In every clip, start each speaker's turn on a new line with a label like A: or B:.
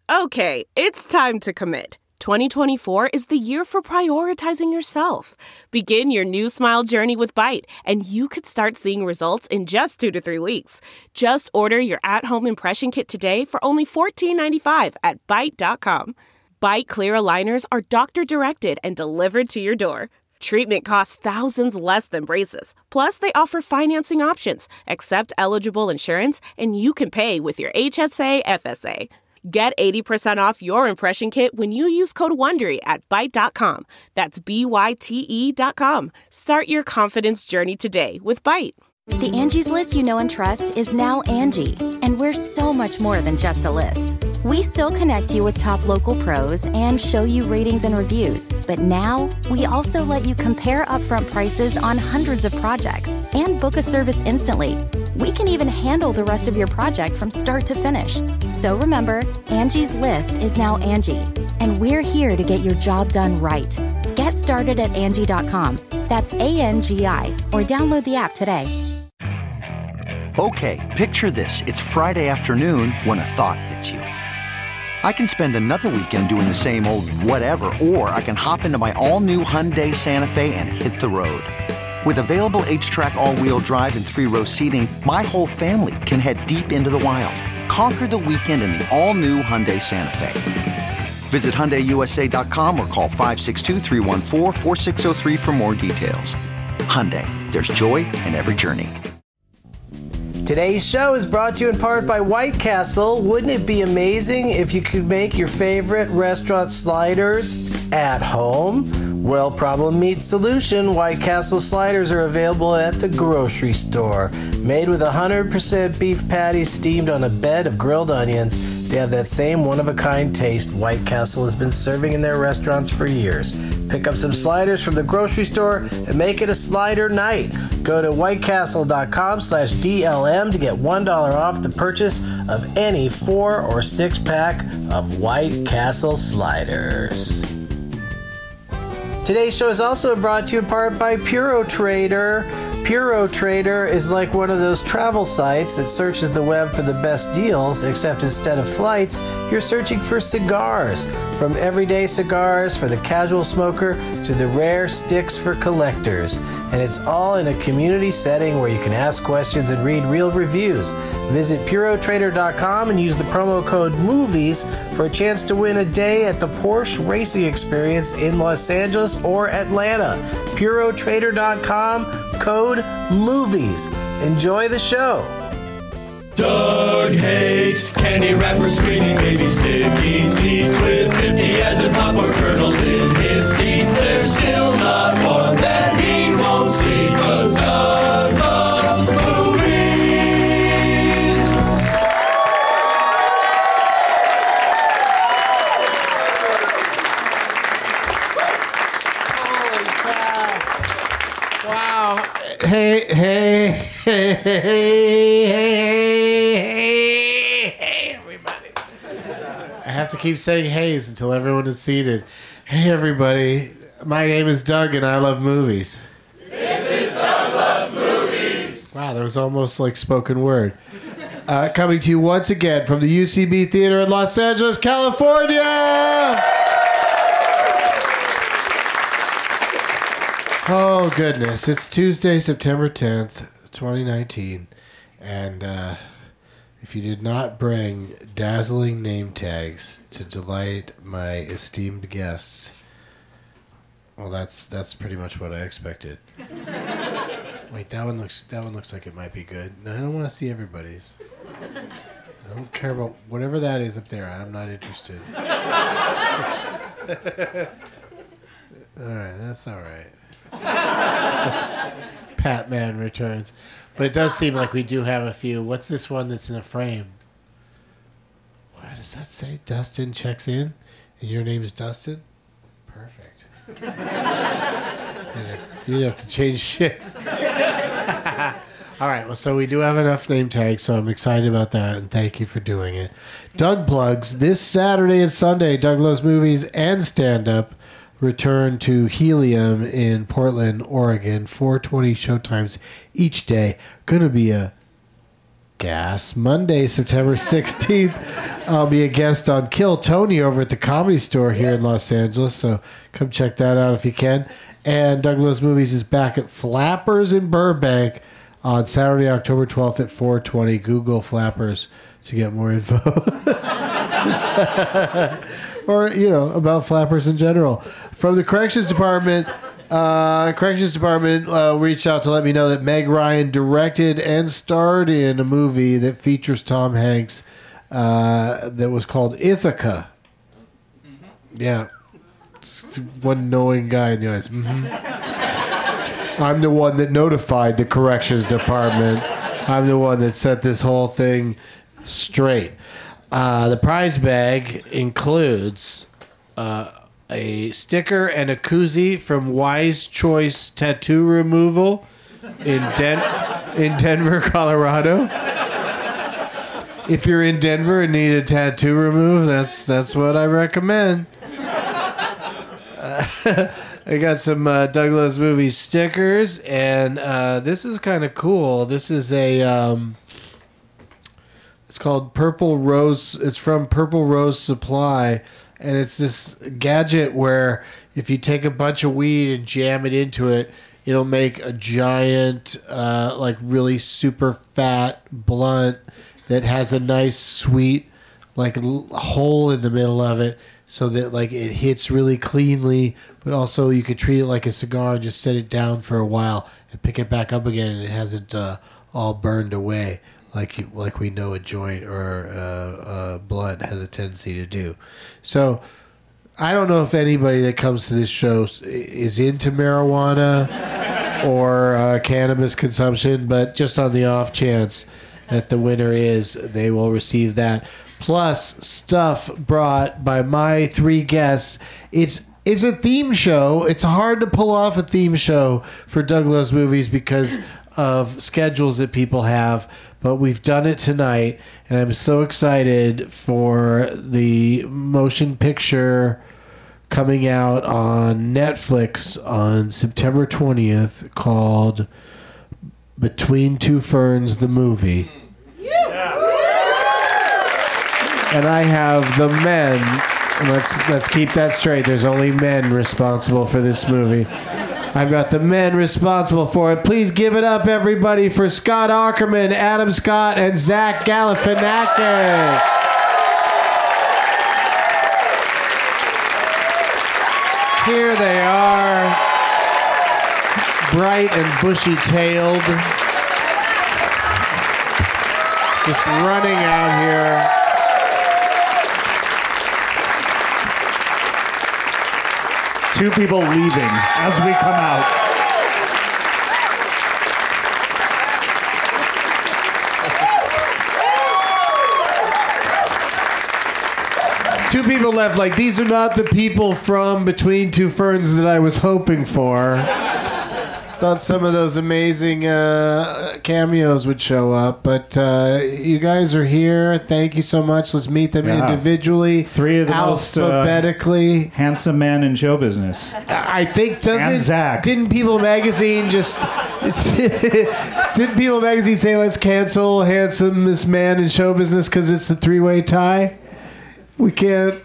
A: Okay, it's time to commit. 2024 is the year for prioritizing yourself. Begin your new smile journey with Byte, and you could start seeing results in just 2 to 3 weeks. Just order your at-home impression kit today for only $14.95 at Byte.com. Byte Clear aligners are doctor-directed and delivered to your door. Treatment costs thousands less than braces. Plus, they offer financing options, accept eligible insurance, and you can pay with your HSA FSA. Get 80% off your impression kit when you use code WONDERY at Byte.com. That's BYTE.com. Start your confidence journey today with Byte.
B: The Angie's List you know and trust is now Angie, and we're so much more than just a list. We still connect you with top local pros and show you ratings and reviews, but now we also let you compare upfront prices on hundreds of projects and book a service instantly. We can even handle the rest of your project from start to finish. So remember, Angie's List is now Angie, and we're here to get your job done right. Get started at Angie.com. That's ANGI, or download the app today.
C: Okay, picture this. It's Friday afternoon when a thought hits you. I can spend another weekend doing the same old whatever, or I can hop into my all-new Hyundai Santa Fe and hit the road. With available H-Track all-wheel drive and 3-row seating, my whole family can head deep into the wild. Conquer the weekend in the all-new Hyundai Santa Fe. Visit HyundaiUSA.com or call 562-314-4603 for more details. Hyundai, there's joy in every journey.
D: Today's show is brought to you in part by White Castle. Wouldn't it be amazing if you could make your favorite restaurant sliders at home? Well, problem meets solution. White Castle sliders are available at the grocery store. Made with 100% beef patties steamed on a bed of grilled onions, they have that same one-of-a-kind taste White Castle has been serving in their restaurants for years. Pick up some sliders from the grocery store and make it a slider night. Go to whitecastle.com/DLM to get $1 off the purchase of any 4 or 6 pack of White Castle sliders. Today's show is also brought to you in part by Puro Trader. Puro Trader is like one of those travel sites that searches the web for the best deals, except instead of flights, you're searching for cigars. From everyday cigars for the casual smoker to the rare sticks for collectors. And it's all in a community setting where you can ask questions and read real reviews. Visit PuroTrader.com and use the promo code MOVIES for a chance to win a day at the Porsche Racing Experience in Los Angeles or Atlanta. PuroTrader.com, code MOVIES. Enjoy the show.
E: Doug hates candy wrappers, screaming baby sticky seeds with 50 as in popcorn kernels in his teeth. There's still not one that he won't see, 'cause Doug loves movies.
D: Holy cow. Wow. Hey, everybody. I have to keep saying heys until everyone is seated. Hey, everybody. My name is Doug, and I love movies.
E: This is Doug Loves Movies.
D: Wow, that was almost like spoken word. Coming to you once again from the UCB Theater in Los Angeles, California. Oh, goodness. It's Tuesday, September 10th, 2019. And if you did not bring dazzling name tags to delight my esteemed guests, well, that's pretty much what I expected. Wait, that one looks like it might be good. No, I don't want to see everybody's. I don't care about whatever that is up there. I'm not interested. All right, that's all right. Patman returns. But it does seem like we do have a few. What's this one that's in a frame? What does that say? Dustin checks in? And your name's Dustin? Perfect. You didn't have to change shit. All right, well, so we do have enough name tags, so I'm excited about that, and thank you for doing it. Doug Plugs, this Saturday and Sunday, Doug Loves Movies and Stand-Up return to Helium in Portland, Oregon, 4:20 showtimes each day. Going to be a Gas. Monday, September 16th, I'll be a guest on Kill Tony over at the Comedy Store here in Los Angeles, so come check that out if you can. And Doug Loves Movies is back at Flappers in Burbank on Saturday, October 12th at 4:20. Google Flappers to get more info. Or, about Flappers in general. From the Corrections Department, reached out to let me know that Meg Ryan directed and starred in a movie that features Tom Hanks that was called Ithaca. Mm-hmm. Yeah. Just one knowing guy in the audience. Mm-hmm. I'm the one that notified the Corrections Department. I'm the one that set this whole thing straight. The prize bag includes a sticker and a koozie from Wise Choice Tattoo Removal in Denver, Colorado. If you're in Denver and need a tattoo removed, that's what I recommend. I got some Doug Loves Movies stickers, and this is kind of cool. This is a it's called Purple Rose. It's from Purple Rose Supply, and it's this gadget where if you take a bunch of weed and jam it into it, it'll make a giant, really super fat blunt that has a nice sweet, hole in the middle of it, so that it hits really cleanly, but also you could treat it like a cigar and just set it down for a while and pick it back up again, and it hasn't all burned away like we know a joint or a blunt has a tendency to do. So I don't know if anybody that comes to this show is into marijuana or cannabis consumption, but just on the off chance that the winner is, they will receive that. Plus stuff brought by my three guests. It's a theme show. It's hard to pull off a theme show for Doug Loves Movies because of schedules that people have, but we've done it tonight, and I'm so excited for the motion picture coming out on Netflix on September 20th called Between Two Ferns, the movie. And I have the men. Let's keep that straight. There's only men responsible for this movie. I've got the men responsible for it. Please give it up, everybody, for Scott Aukerman, Adam Scott, and Zach Galifianakis. Here they are, bright and bushy-tailed, just running out here.
F: Two people leaving as we come out.
D: Two people left. These are not the people from Between Two Ferns that I was hoping for. Thought some of those amazing cameos would show up, but you guys are here. Thank you so much. Let's meet them individually.
F: Three of the
D: alphabetically
F: most handsome men in show business.
D: I think
F: and Zach.
D: Didn't People Magazine didn't People Magazine say let's cancel handsomest man in show business because it's a three-way tie? We can't.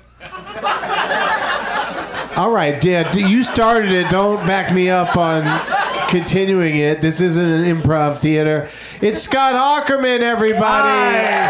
D: All right, yeah, you started it. Don't back me up on continuing it. This isn't an improv theater. It's Scott Aukerman, everybody.
F: Hi.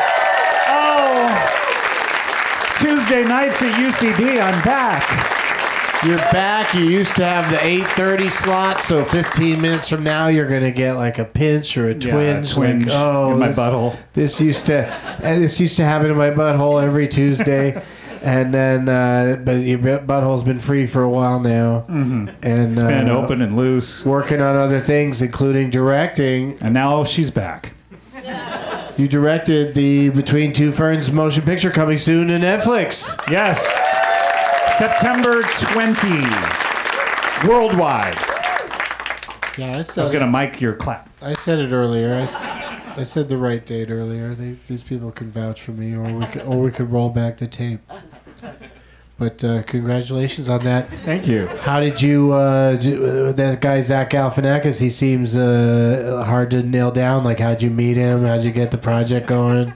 F: Oh, Tuesday nights at UCB. I'm back.
D: You're back. You used to have the 8:30 slot, so 15 minutes from now you're going to get a pinch or a twinge.
F: In my butthole.
D: This used to happen in my butthole every Tuesday. And then, but your butthole's been free for a while now.
F: Mm-hmm.
D: And
F: it's been open and loose.
D: Working on other things, including directing.
F: And now she's back.
D: You directed the Between Two Ferns motion picture coming soon to Netflix.
F: Yes. September 20. Worldwide.
D: Yeah, I was
F: going to mic your clap.
D: I said it earlier. I said the right date earlier. These people can vouch for me, or we could roll back the tape. But congratulations on that.
F: Thank you.
D: How did you, that guy Zach Galifianakis, he seems hard to nail down. Like, how'd you meet him? How'd you get the project going?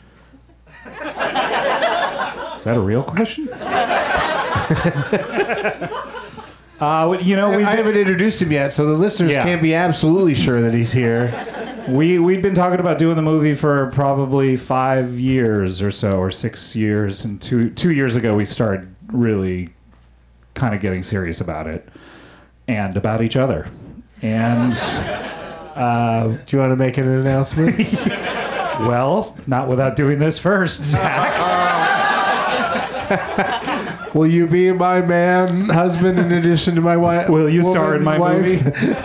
F: Is that a real question? I
D: haven't introduced him yet, so the listeners can't be absolutely sure that he's here.
F: We'd been talking about doing the movie for probably 5 years or so, or 6 years, and two years ago we started really kind of getting serious about it and about each other. And
D: do you want to make an announcement?
F: Well, not without doing this first, Zach.
D: Will you be my husband in addition to my wife?
F: Will you star in my movie?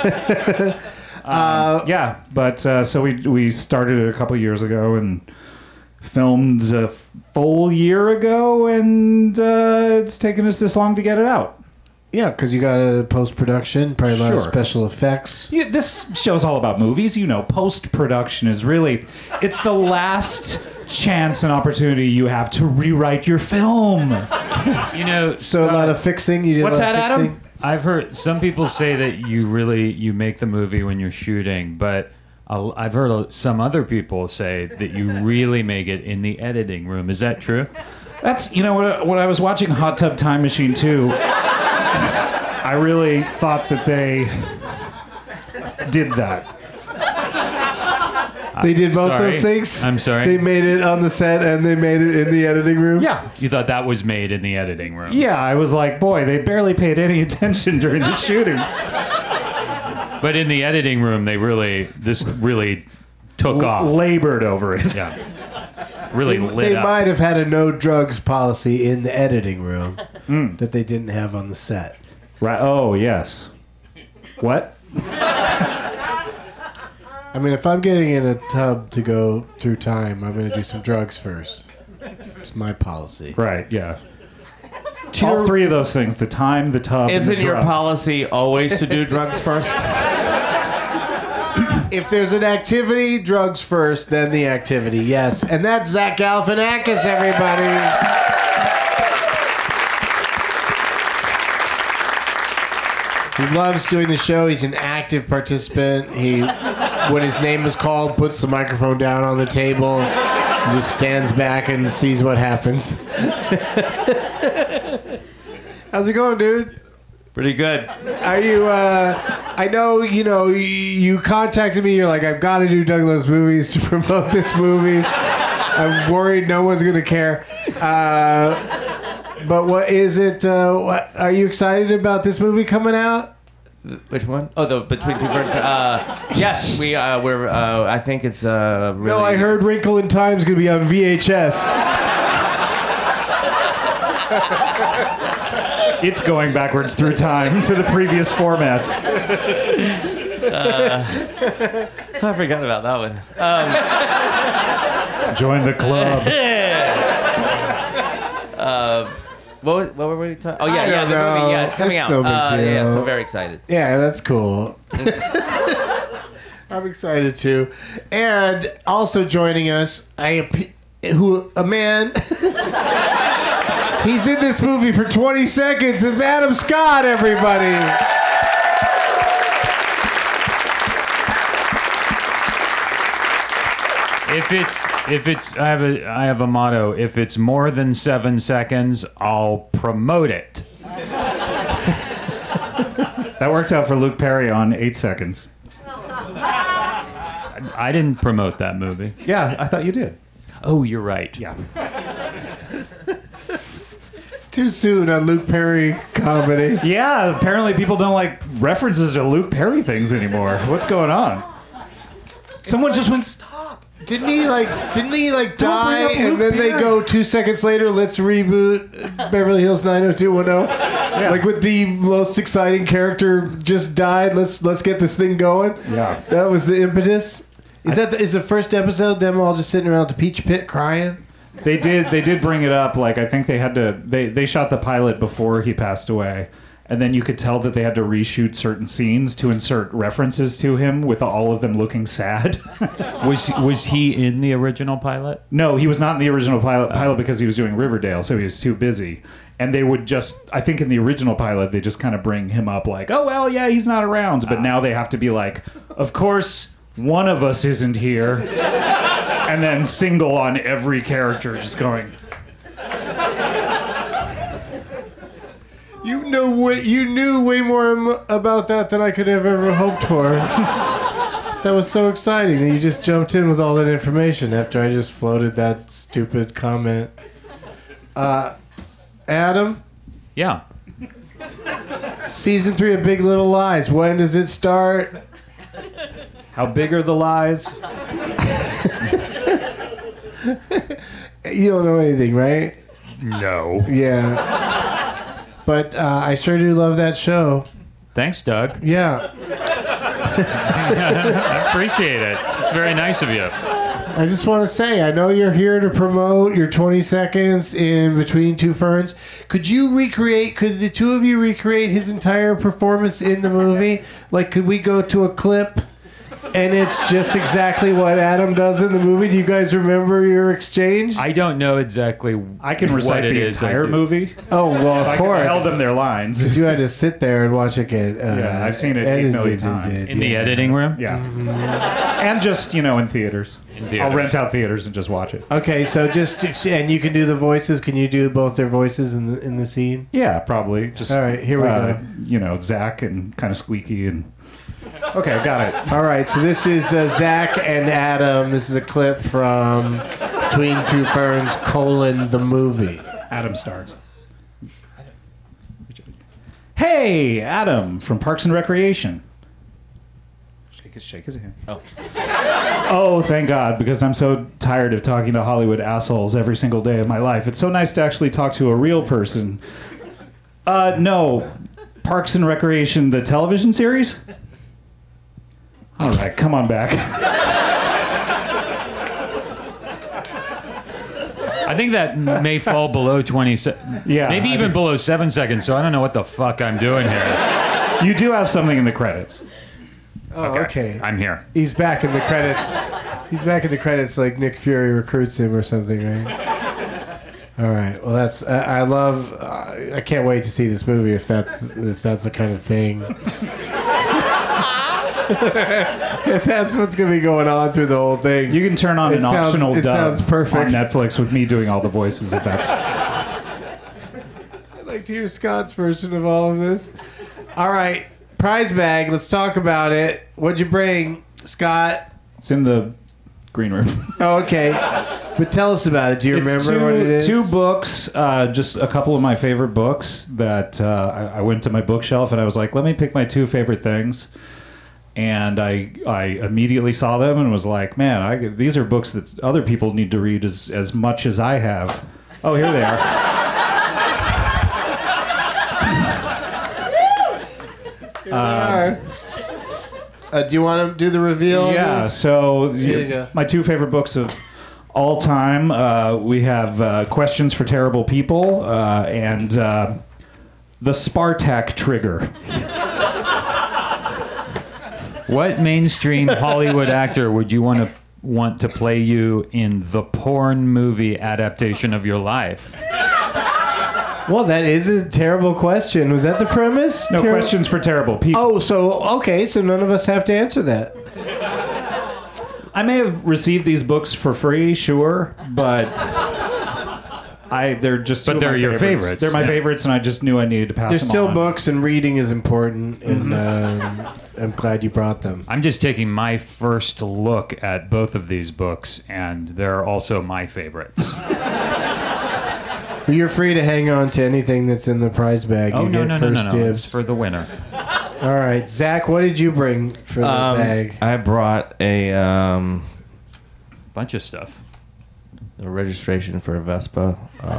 F: So we started it a couple years ago and filmed a full year ago, and it's taken us this long to get it out.
D: Yeah, because you got a post-production, probably a lot of special effects.
F: Yeah, this show's all about movies. Post-production is really, it's the last chance and opportunity you have to rewrite your film.
D: So a lot of fixing. You did
F: what's
D: a lot
F: that,
D: of fixing?
F: Adam?
G: I've heard some people say that you make the movie when you're shooting, but I've heard some other people say that you really make it in the editing room. Is that true?
F: That's, when I was watching Hot Tub Time Machine 2, I really thought that they did that.
D: They did both those things?
G: I'm sorry?
D: They made it on the set and they made it in the editing room?
F: Yeah.
G: You thought that was made in the editing room?
F: Yeah, I was like, boy, they barely paid any attention during the shooting.
G: But in the editing room, this really took off.
F: Labored over it.
G: Yeah. Really lit
D: They
G: up.
D: might have had a no drugs policy in the editing room that they didn't have on the set.
F: Right. Oh, yes. What?
D: I mean, if I'm getting in a tub to go through time, I'm going to do some drugs first. It's my policy.
F: Right, yeah. All three of those things, the time, the tub,
H: Isn't
F: and the
H: your
F: drugs.
H: policy always to do drugs first?
D: If there's an activity, drugs first, then the activity, yes. And that's Zach Galifianakis, everybody. He loves doing the show. He's an active participant. He, when his name is called, puts the microphone down on the table and just stands back and sees what happens. How's it going, dude?
H: Pretty good.
D: Are you, I know, you contacted me. You're like, I've got to do Douglas movies to promote this movie. I'm worried no one's going to care. But what is it? Are you excited about this movie coming out?
H: Which one? Oh, the Between Two Ferns. Yes, we're. I think it's really.
D: No, I heard Wrinkle in Time's going to be on VHS.
F: It's going backwards through time to the previous formats.
H: I forgot about that one.
F: Join the club.
H: What were we talking? Oh yeah, the movie. Yeah, it's coming out.
D: No big deal.
H: Yeah, so I'm very excited.
D: Yeah, that's cool. I'm excited too. And also joining us, a man. He's in this movie for 20 seconds. It's Adam Scott, everybody.
G: If it's I have a motto. If it's more than 7 seconds, I'll promote it.
F: That worked out for Luke Perry on 8 seconds.
G: I didn't promote that movie.
F: Yeah, I thought you did.
G: Oh, you're right.
F: Yeah.
D: Too soon on Luke Perry comedy.
F: Yeah, apparently people don't like references to Luke Perry things anymore. What's going on? Someone just went, stop.
D: Didn't he die
F: bring up
D: and
F: Luke
D: then they
F: Perry.
D: go 2 seconds later, let's reboot Beverly Hills 90210? Like with the most exciting character just died, let's get this thing going?
F: Yeah.
D: That was the impetus? Is the first episode them all just sitting around the Peach Pit crying?
F: They did bring it up. Like, I think they had to. They shot the pilot before he passed away, And then you could tell that they had to reshoot certain scenes to insert references to him with all of them looking sad.
G: Was he in the original pilot?
F: No, he was not in the original pilot because he was doing Riverdale, so he was too busy. And they would just, I think in the original pilot, they just kind of bring him up like, oh, well, yeah, he's not around. But now they have to be like, of course, one of us isn't here. And then single on every character just going...
I: You knew way more about that than I could have ever hoped for. That was so exciting that you just jumped in with all that information after I just floated that stupid comment. Adam,
G: Yeah.
I: season 3 of Big Little Lies. When does it start?
F: How big are the lies?
I: You don't know anything, right?
G: No.
I: Yeah. But I sure do love that show.
G: Thanks, Doug.
I: Yeah.
G: I appreciate it. It's very nice of you.
I: I just want to say, I know you're here to promote your 20 seconds in Between Two Ferns. Could the two of you recreate his entire performance in the movie? Like, could we go to a clip and it's just exactly what Adam does in the movie? Do you guys remember your exchange?
G: I don't know exactly.
F: I can recite the entire movie.
I: Oh, well, of course.
F: I can tell them their lines.
I: Because you had to sit there and watch it get
F: yeah, I've seen it 8 million times.
G: In the editing room?
F: Yeah. And just, in theaters. I'll rent out theaters and just watch it.
I: Okay, so and you can do the voices. Can you do both their voices in the scene?
F: Yeah, probably. Just
I: all right, here we go.
F: Zach and kind of squeaky and... Okay, got it.
I: All right, so this is Zach and Adam. This is a clip from Between Two Ferns, the movie.
F: Adam starts. Hey, Adam from Parks and Recreation. Shake his hand. Oh, thank God, because I'm so tired of talking to Hollywood assholes every single day of my life. It's so nice to actually talk to a real person. No. Parks and Recreation, the television series? All right, come on back.
G: I think that may fall below 20 seconds.
F: Yeah.
G: Maybe even below 7 seconds, so I don't know what the fuck I'm doing here.
F: You do have something in the credits.
I: Oh, okay.
G: I'm here.
I: He's back in the credits. He's back in the credits like Nick Fury recruits him or something, right? All right. Well, that's... I love... I can't wait to see this movie if that's the kind of thing. That's what's going to be going on through the whole thing.
F: You can turn on an optional dub
I: sounds perfect.
F: on Netflix with me doing all the voices if that's...
I: I'd like to hear Scott's version of all of this. All right. Prize bag. Let's talk about it. What'd you bring, Scott?
F: It's in the green room.
I: Oh, okay. But tell us about it. Do you remember what it is?
F: 2 books, just a couple of my favorite books that I went to my bookshelf and I was like, let me pick my 2 favorite things. And I immediately saw them and was like, man, these are books that other people need to read as much as I have. Oh, here they are.
I: Do you want to do the reveal?
F: Yeah, so my 2 favorite books of all time, we have Questions for Terrible People and The Spartak Trigger.
G: What mainstream Hollywood actor would you want to play you in the porn movie adaptation of your life?
I: Well, that is a terrible question. Was that the premise?
F: No, Questions for Terrible People.
I: Oh, so none of us have to answer that.
F: I may have received these books for free, sure, but they're just.
G: But they're your favorites.
F: They're my favorites, and I just knew I needed to pass them on.
I: They're still books, and reading is important, and I'm glad you brought them.
G: I'm just taking my first look at both of these books, and they're also my favorites.
I: You're free to hang on to anything that's in the prize bag.
G: Oh, no.
I: Dibs.
G: It's for the winner.
I: All right. Zach, what did you bring for the bag?
H: I brought a...
G: bunch of stuff.
H: The registration for a Vespa.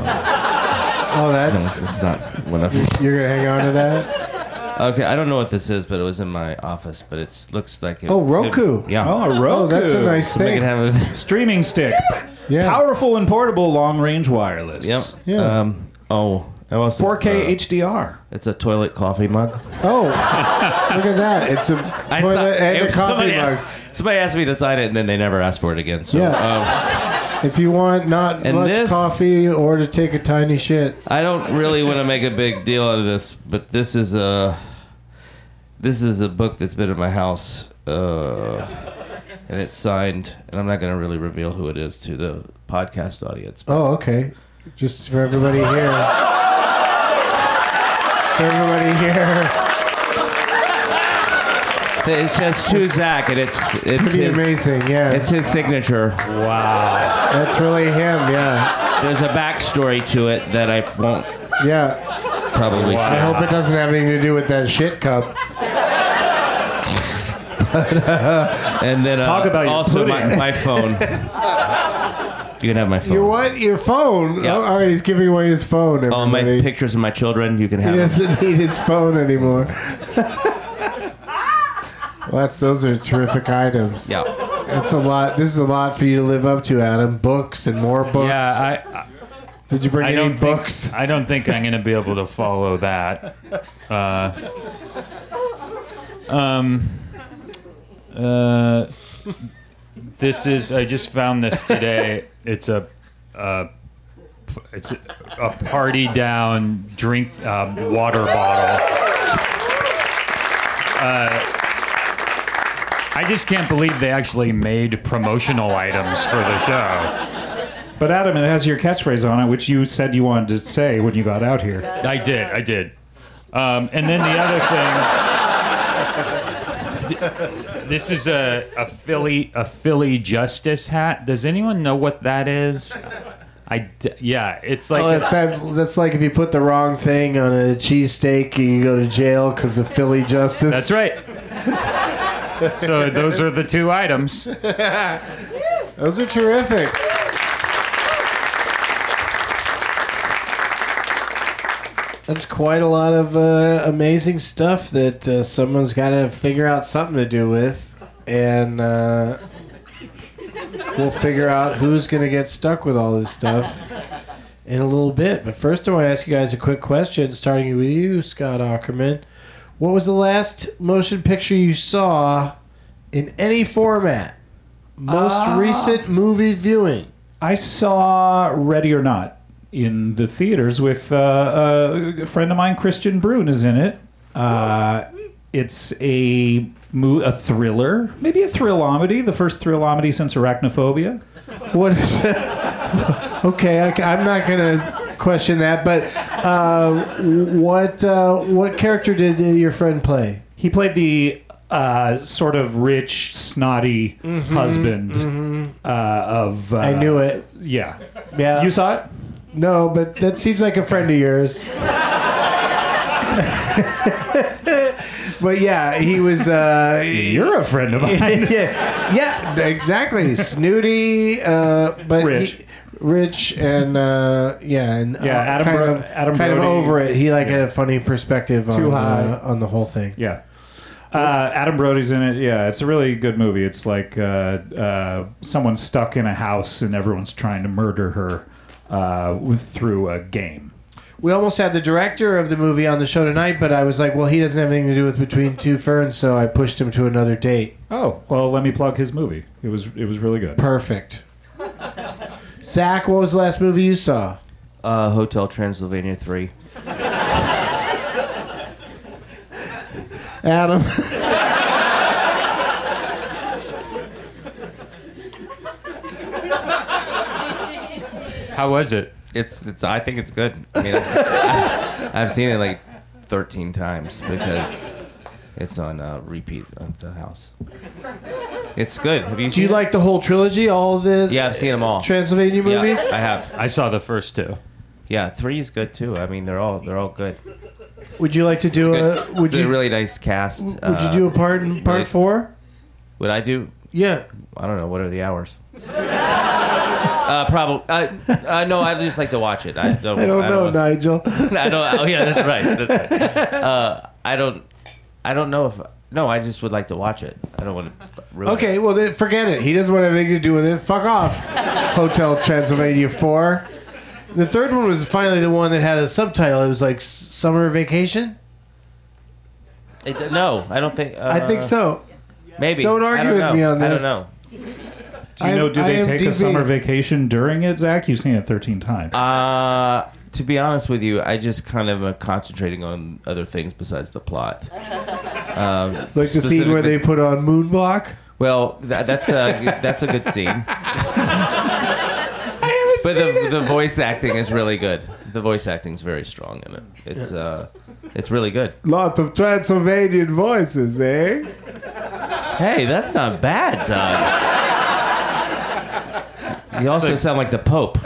I: That's
H: not whatever.
I: You're going to hang on to that?
H: Okay, I don't know what this is, but it was in my office, but it looks like it...
I: Oh, Roku.
H: Yeah.
F: Oh, a Roku.
I: Oh, that's a nice
H: So make
I: thing.
H: it have a...
F: Streaming stick.
I: Yeah.
F: Powerful and portable long-range wireless.
H: Yep.
I: Yeah.
H: I also,
F: 4K HDR.
H: It's a toilet coffee mug.
I: Oh, look at that! It's a toilet and a coffee mug.
H: Somebody asked me to sign it, and then they never asked for it again. So,
I: if you want not much coffee or to take a tiny shit.
H: I don't really want to make a big deal out of this, but this is a book that's been in my house, and it's signed, and I'm not going to really reveal who it is to the podcast audience.
I: Oh, okay. Just for everybody here.
H: It says to Zach, and it's
I: pretty amazing. Yeah,
H: it's his signature.
F: Wow,
I: that's really him. Yeah,
H: there's a backstory to it that I won't.
I: Yeah,
H: probably.
I: I hope it doesn't have anything to do with that shit cup.
H: And then
F: talk about
H: also my phone. You can have my phone.
I: Your what? Your phone?
H: Yep.
I: Oh, all right, he's giving away his phone. Everybody.
H: All my pictures of my children. You can have.
I: He doesn't need his phone anymore. Well, those are terrific items.
H: Yeah.
I: That's a lot. This is a lot for you to live up to, Adam. Books and more books.
G: Yeah,
I: Did you bring any books?
G: I don't think I'm going to be able to follow that. This is. I just found this today. It's a party down drink water bottle. I just can't believe they actually made promotional items for the show.
F: But Adam, it has your catchphrase on it, which you said you wanted to say when you got out here.
G: I did. And then the other thing, this is a Philly Justice hat. Does anyone know what that is? Yeah, it's like
I: that's like if you put the wrong thing on a cheesesteak, you go to jail because of Philly Justice.
G: That's right. So those are the two items.
I: Those are terrific. That's quite a lot of amazing stuff that someone's got to figure out something to do with, and we'll figure out who's going to get stuck with all this stuff in a little bit. But first, I want to ask you guys a quick question, starting with you, Scott Aukerman. What was the last motion picture you saw in any format? Most recent movie viewing?
F: I saw Ready or Not in the theaters with a friend of mine, Christian Brune, is in it. It's a thriller, maybe a thrillamedy, the first thrillamedy since Arachnophobia.
I: What is it? Okay, I'm not going to question that, but what character did your friend play?
F: He played the sort of rich, snotty husband of...
I: I knew it.
F: Yeah.
I: Yeah.
F: You saw it?
I: No, but that seems like a friend of yours. But yeah, he was...
F: You're a friend of mine.
I: yeah, exactly. Snooty, but
F: rich.
I: Rich and
F: Adam
I: kind of
F: Brody,
I: over it. He had a funny perspective on the whole thing.
F: Yeah. Adam Brody's in it. Yeah, it's a really good movie. It's like someone's stuck in a house and everyone's trying to murder her through a game.
I: We almost had the director of the movie on the show tonight, but I was like, well, he doesn't have anything to do with Between Two Ferns, so I pushed him to another date.
F: Oh, well, let me plug his movie. It was really good.
I: Perfect. Zach, what was the last movie you saw?
H: Hotel Transylvania 3.
I: Adam.
G: How was it?
H: It's. I think it's good. I mean, I've seen it like 13 times because it's on repeat at the house. It's good. Have you?
I: Do you like the whole trilogy? All of the
H: I've seen them all.
I: Transylvania movies.
H: Yeah, I have.
G: I saw the first two.
H: Yeah, 3 is good too. I mean, they're all good.
I: Would you like to do a? Would
H: it's
I: you
H: a really nice cast?
I: Would you do a part in part 4?
H: Would I do?
I: Yeah.
H: I don't know. What are the hours? Probably. No, I just like to watch it. I don't know,
I: Nigel.
H: I don't. Oh yeah, that's right. I don't know if. No, I just would like to watch it. I don't want to. Really.
I: Okay, well then forget it. He doesn't want anything to do with it. Fuck off. Hotel Transylvania 4. The third one was finally the one that had a subtitle. It was like Summer Vacation.
H: No, I don't think.
I: I think so.
H: Maybe.
I: Don't argue with me on this.
H: I don't know.
F: Do you know? Do they take a summer vacation during it, Zach? You've seen it 13 times.
H: To be honest with you, I just kind of am concentrating on other things besides the plot.
I: Like the scene where they put on Moonblock.
H: Well, that's a good scene. But the voice acting is really good. The voice acting is very strong in it. It's really good.
I: Lot of Transylvanian voices, eh?
H: Hey, that's not bad, Doug. You also sound like the Pope.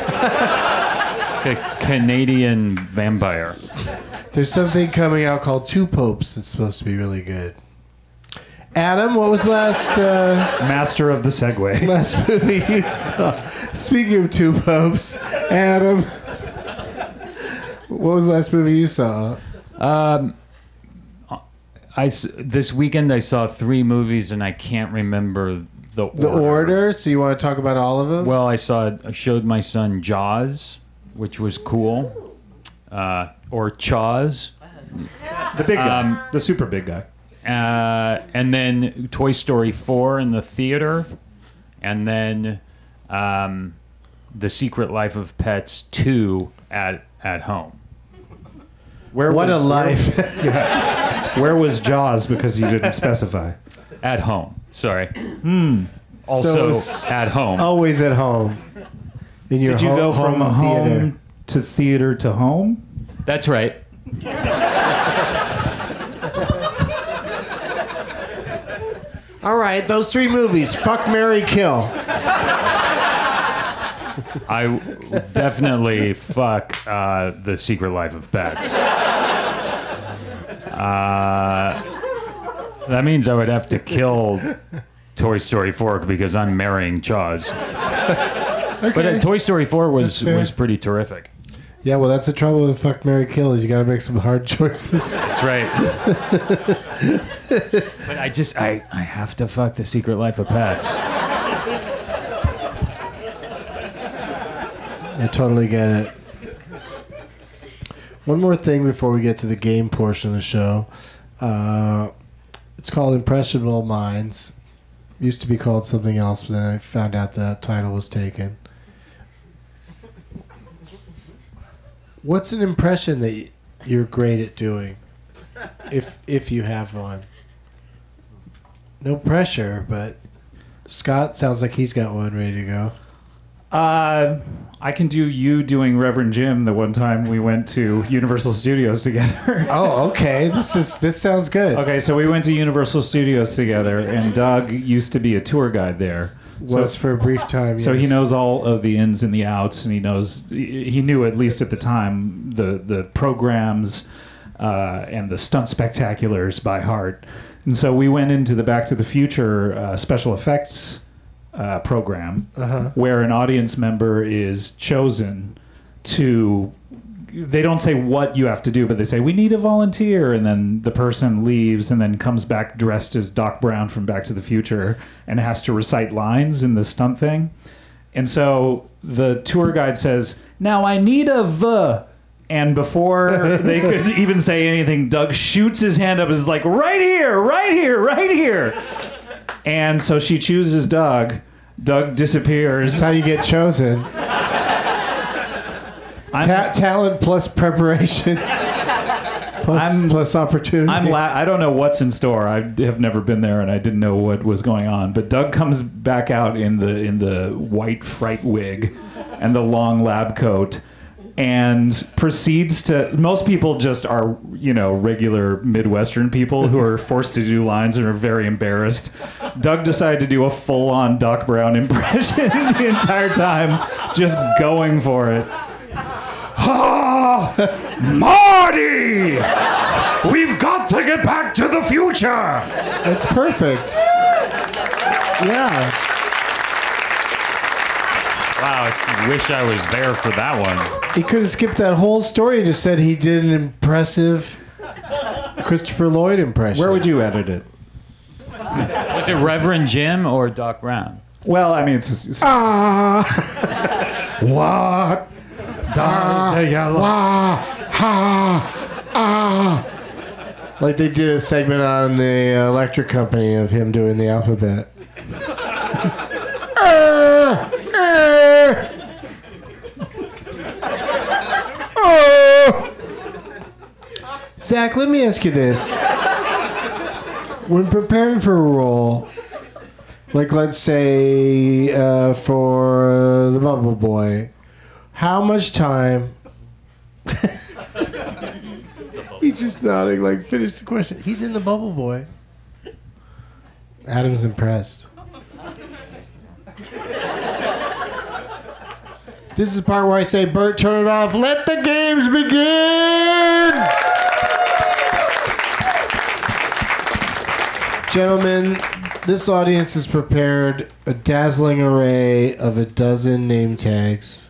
G: A Canadian vampire.
I: There's something coming out called Two Popes that's supposed to be really good. Adam, what was last
F: Master of the Segway.
I: last movie you saw? Speaking of Two Popes, Adam, what was the last movie you saw?
G: This weekend I saw 3 movies and I can't remember the
I: order. So you want to talk about all of them?
G: Well, I showed my son Jaws, which was cool, or Chaws,
F: The big guy. The super big guy.
G: and then Toy Story 4 in the theater, and then The Secret Life of Pets 2 at home.
I: What a life.
F: Where was Jaws? Because you didn't specify.
G: At home. Sorry. Also
I: it's
G: at home.
I: Always at home. In your
F: Did you go from
I: home
F: home
I: theater.
F: to theater to home?
G: That's right.
I: All right, those 3 movies. Fuck, marry, kill.
G: I definitely fuck The Secret Life of Pets. That means I would have to kill Toy Story 4 because I'm marrying Jaws. But Toy Story 4 was pretty terrific.
I: Yeah, well, that's the trouble with fuck, marry, kill is you got to make some hard choices.
G: That's right. But I have to fuck The Secret Life of Pets.
I: I totally get it. One more thing before we get to the game portion of the show. It's called Impressionable Minds. Used to be called something else, but then I found out that title was taken. What's an impression that you're great at doing? If you have one. No pressure, but Scott sounds like he's got one ready to go.
F: I can do you doing Reverend Jim the one time we went to Universal Studios together.
I: Oh, okay. This sounds good.
F: Okay, so we went to Universal Studios together, and Doug used to be a tour guide there.
I: Was for a brief time.
F: So
I: yes.
F: he knows all of the ins and the outs, and he knew at least at the time the programs and the stunt spectaculars by heart. And so we went into the Back to the Future special effects program, where an audience member is chosen to. They don't say what you have to do, but they say, we need a volunteer. And then the person leaves and then comes back dressed as Doc Brown from Back to the Future and has to recite lines in the stunt thing. And so the tour guide says, now I need a V. And before they could even say anything, Doug shoots his hand up and is like, right here, right here, right here. And so she chooses Doug. Doug disappears.
I: That's how you get chosen. Talent plus preparation plus opportunity.
F: I don't know what's in store. I have never been there, and I didn't know what was going on. But Doug comes back out in the white fright wig and the long lab coat, and proceeds to. Most people just are, regular Midwestern people who are forced to do lines and are very embarrassed. Doug decided to do a full-on Doc Brown impression the entire time, just going for it. Marty! We've got to get back to the future!
I: It's perfect. Yeah.
G: Wow, I wish I was there for that one.
I: He could have skipped that whole story and just said he did an impressive Christopher Lloyd impression.
F: Where would you edit it?
G: Was it Reverend Jim or Doc Brown?
F: Well, I mean, it's what? Stars are yellow.
I: Wah, ha, ah. Like they did a segment on the electric company of him doing the alphabet. Zach, let me ask you this. When preparing for a role, like let's say for the Bubble Boy, how much time... He's just nodding, like, finish the question. He's in the Bubble Boy. Adam's impressed. This is the part where I say, Bert, turn it off. Let the games begin! Gentlemen, this audience has prepared a dazzling array of 12 name tags.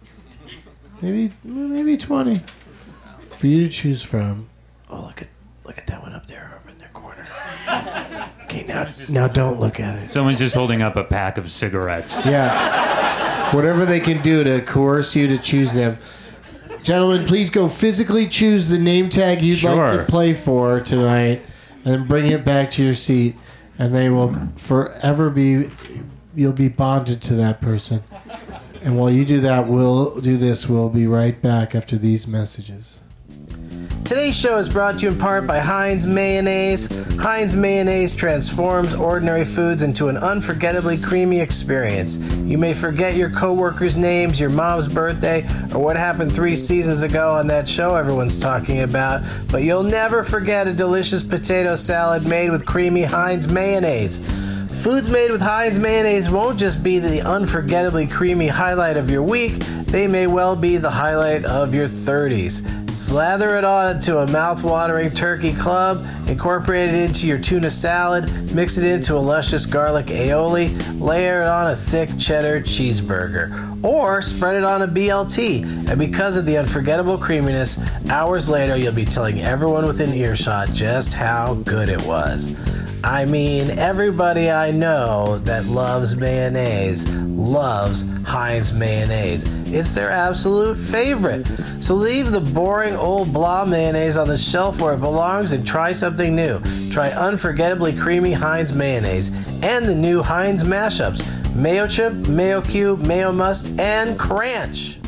I: Maybe 20. For you to choose from. Oh, look at that one up there over in the corner. Okay, now don't look at it.
G: Someone's just holding up a pack of cigarettes.
I: Yeah. Whatever they can do to coerce you to choose them. Gentlemen, please go physically choose the name tag you'd like to play for tonight and then bring it back to your seat. And they will forever you'll be bonded to that person. And while you do that, we'll do this. We'll be right back after these messages.
D: Today's show is brought to you in part by Heinz Mayonnaise. Heinz Mayonnaise transforms ordinary foods into an unforgettably creamy experience. You may forget your coworkers' names, your mom's birthday, or what happened 3 seasons ago on that show everyone's talking about, but you'll never forget a delicious potato salad made with creamy Heinz Mayonnaise. Foods made with Heinz Mayonnaise won't just be the unforgettably creamy highlight of your week, they may well be the highlight of your 30s. Slather it onto a mouth-watering turkey club, incorporate it into your tuna salad, mix it into a luscious garlic aioli, layer it on a thick cheddar cheeseburger, or spread it on a BLT. And because of the unforgettable creaminess, hours later you'll be telling everyone within earshot just how good it was. I mean, everybody I know that loves mayonnaise loves Heinz Mayonnaise. It's their absolute favorite. So leave the boring old blah mayonnaise on the shelf where it belongs and try something new. Try unforgettably creamy Heinz Mayonnaise and the new Heinz mashups: Mayo Chip, Mayo Cube, Mayo Must, and Cranch.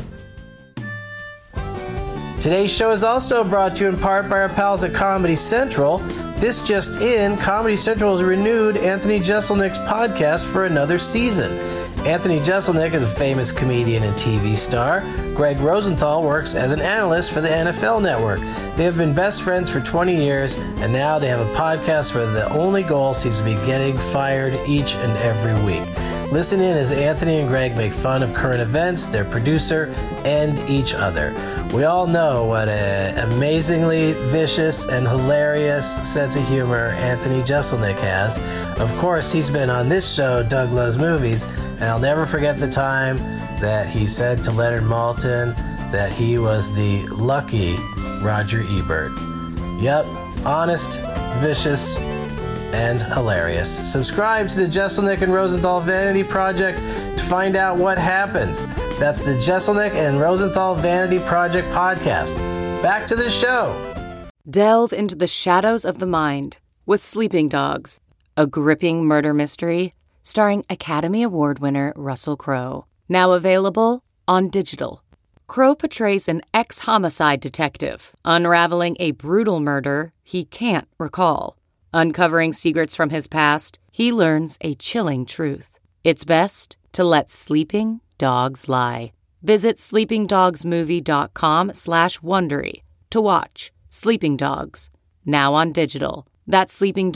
D: Today's show is also brought to you in part by our pals at Comedy Central. This just in, Comedy Central has renewed Anthony Jeselnik's podcast for another season. Anthony Jeselnik is a famous comedian and TV star. Greg Rosenthal works as an analyst for the NFL Network. They have been best friends for 20 years, and now they have a podcast where the only goal seems to be getting fired each and every week. Listen in as Anthony and Greg make fun of current events, their producer, and each other. We all know what an amazingly vicious and hilarious sense of humor Anthony Jeselnik has. Of course, he's been on this show, Doug Loves Movies, and I'll never forget the time that he said to Leonard Maltin that he was the lucky Roger Ebert. Yep, honest, vicious, and hilarious. Subscribe to the Jeselnik and Rosenthal Vanity Project to find out what happens. That's the Jeselnik and Rosenthal Vanity Project podcast. Back to the show.
J: Delve into the shadows of the mind with Sleeping Dogs, a gripping murder mystery starring Academy Award winner Russell Crowe. Now available on digital. Crowe portrays an ex-homicide detective unraveling a brutal murder he can't recall. Uncovering secrets from his past, he learns a chilling truth. It's best to let sleeping dogs lie. Visit sleepingdogsmovie.com/Wondery to watch Sleeping Dogs, now on digital. That's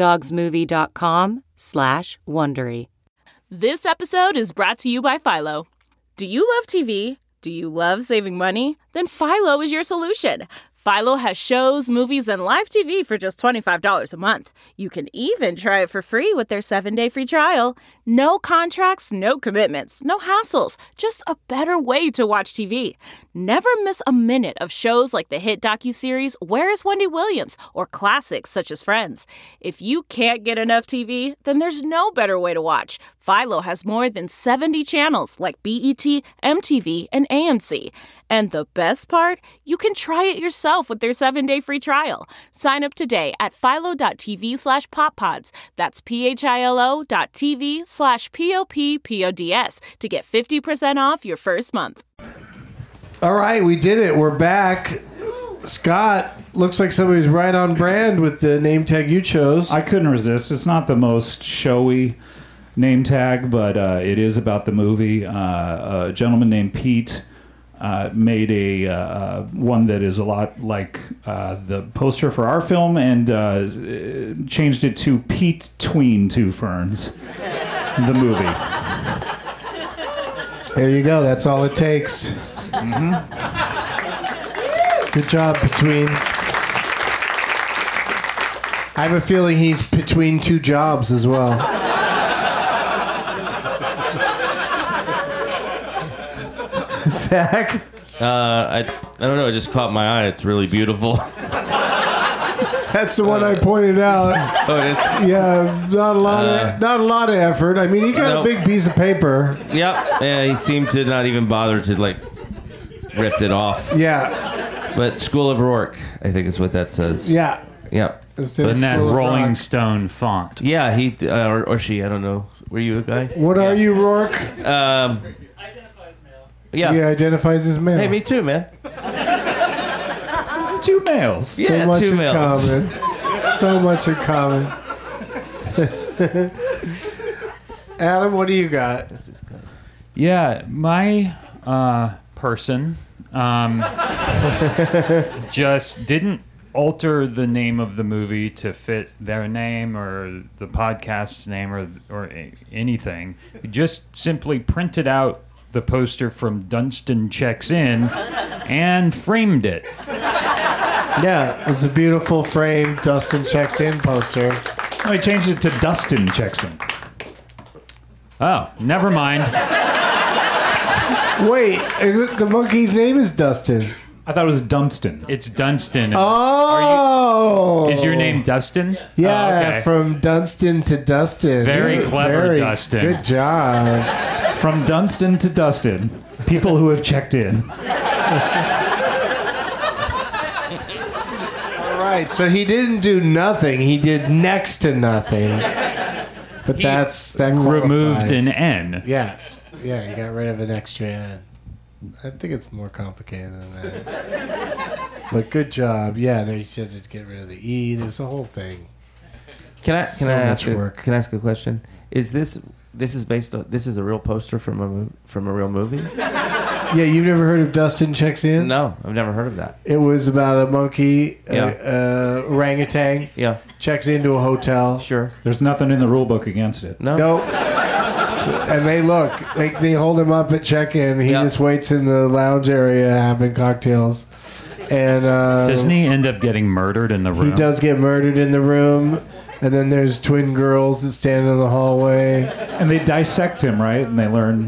J: sleepingdogsmovie.com/Wondery.
A: This episode is brought to you by Philo. Do you love TV? Do you love saving money? Then Philo is your solution. Philo has shows, movies, and live TV for just $25 a month. You can even try it for free with their 7-day free trial. No contracts, no commitments, no hassles. Just a better way to watch TV. Never miss a minute of shows like the hit docuseries Where is Wendy Williams? Or classics such as Friends. If you can't get enough TV, then there's no better way to watch. Philo has more than 70 channels like BET, MTV, and AMC. And the best part? You can try it yourself with their 7-day free trial. Sign up today at philo.tv/poppods. That's philo.tv/POPPODS to get 50% off your first month.
I: All right, we did it. We're back. Scott, looks like somebody's right on brand with the name tag you chose.
F: I couldn't resist. It's not the most showy name tag, but it is about the movie. A gentleman named Pete made a one that is a lot like the poster for our film, and changed it to Pete Tween Two Ferns, the movie.
I: There you go. That's all it takes. Mm-hmm. Good job, Between. I have a feeling he's between two jobs as well. Zach?
H: I don't know. It just caught my eye. It's really beautiful.
I: That's the one I pointed out.
H: Oh, it is?
I: Yeah, not a lot of effort. I mean, he got a big piece of paper.
H: Yep. Yeah, he seemed to not even bother to rip it off.
I: Yeah.
H: But School of Rourke, I think is what that says.
I: Yeah.
H: Yep.
G: In that Rolling Stone font.
H: Yeah, he or she. I don't know. Were you a guy?
I: What are you, Rourke?
H: Yeah.
I: He identifies as male.
H: Hey, me too, man.
F: Two males.
H: Yeah,
I: so much
H: two
I: in
H: males.
I: common. So much in common. Adam, what do you got?
H: This is good.
G: Yeah, my person just didn't alter the name of the movie to fit their name or the podcast's name or anything. Just simply printed out the poster from Dunstan Checks In and framed it.
I: Yeah, it's a beautiful framed Dustin Checks In poster.
F: No, he changed it to Dustin Checks In.
G: Oh, never mind.
I: Wait, is it the monkey's name is Dustin?
F: I thought it was Dunstan.
G: It's Dunstan.
I: Oh!
G: Is your name Dustin?
I: Yeah,
G: Oh, okay.
I: from Dunstan to Dustin.
G: Very clever, Dustin.
I: Good job.
F: From Dunstan to Dustin. People who have checked in.
I: All right, so he didn't do nothing. He did next to nothing. But that
G: removed
I: qualifies.
G: an N.
I: Yeah, you got rid of an extra N. I think it's more complicated than that. But good job. Yeah, there you said to get rid of the E. There's a whole thing.
H: Can I ask
I: work.
H: Can I ask a question? Is this is based on this is a real poster from a real movie?
I: Yeah, you've never heard of Dustin Checks In?
H: No, I've never heard of that.
I: It was about a monkey, orangutan,
H: Yeah,
I: checks into a hotel.
H: sure.
F: There's nothing in the rule book against it.
H: No.
I: Nope. And they hold him up at check-in. He just waits in the lounge area having cocktails. And
G: Doesn't he end up getting murdered in the room?
I: he does get murdered in the room. And then there's twin girls that stand in the hallway.
F: And they dissect him, right? And they learn.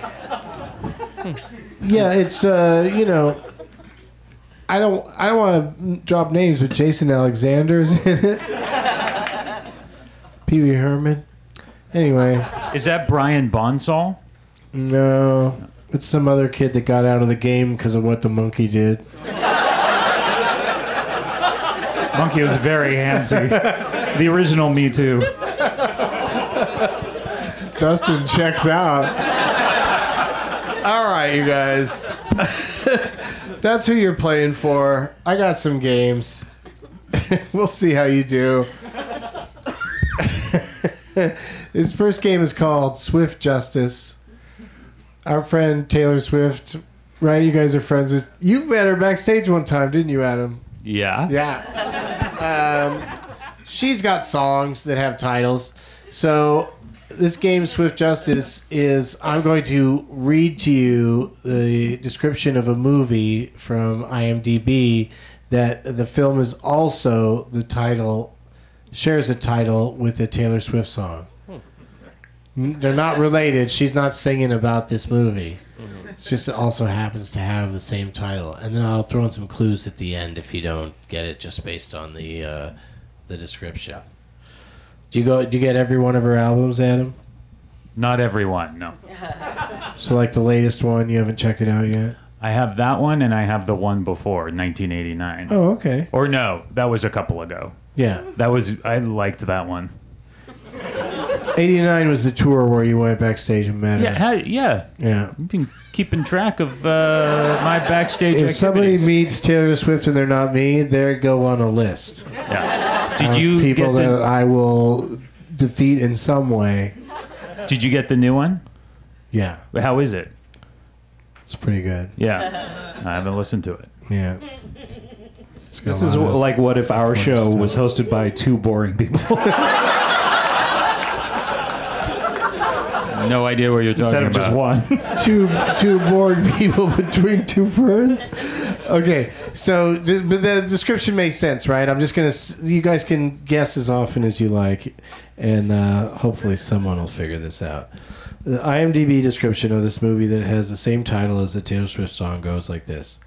I: Yeah, it's I don't want to drop names, but Jason Alexander's in it. Pee Wee Herman. Anyway,
G: Is that Brian Bonsall?
I: no, it's some other kid that got out of the game because of what the monkey did.
F: Monkey was very handsy. The original Me Too.
I: Dustin checks out. All right, you guys. That's who you're playing for. I got some games. We'll see how you do. This first game is called Swift Justice. Our friend Taylor Swift, right? You guys are friends with... You met her backstage one time, didn't you, Adam?
G: Yeah.
I: Yeah. She's got songs that have titles. So this game, Swift Justice, is I'm going to read to you the description of a movie from IMDb that the film is also the title, shares a title with a Taylor Swift song. They're not related. She's not singing about this movie. It just also happens to have the same title. And then I'll throw in some clues at the end if you don't get it just based on the description. Do you get every one of her albums, Adam?
G: Not everyone, no.
I: So like the latest one, you haven't checked it out yet?
G: I have that one, and I have the one before 1989.
I: Oh, okay.
G: Or no, that was a couple ago.
I: Yeah.
G: I liked that one.
I: 89 was the tour where you went backstage and met her.
G: Yeah. You've been keeping track of my backstage
I: If somebody
G: activities.
I: meets Taylor Swift and they're not me, they go on a list.
G: Yeah. Did
I: of
G: you
I: people
G: get
I: that I will defeat in some way?
G: Did you get the new one?
I: Yeah.
G: How is it?
I: It's pretty good.
G: Yeah. I haven't listened to it.
I: Yeah.
F: This is like what if our show was hosted by two boring people.
G: No idea what you're talking
F: Instead of
G: about.
F: just one.
I: two boring people between two ferns. Okay, so but the description makes sense, right? I'm just gonna. You guys can guess as often as you like, and hopefully someone will figure this out. The IMDb description of this movie that has the same title as the Taylor Swift song goes like this.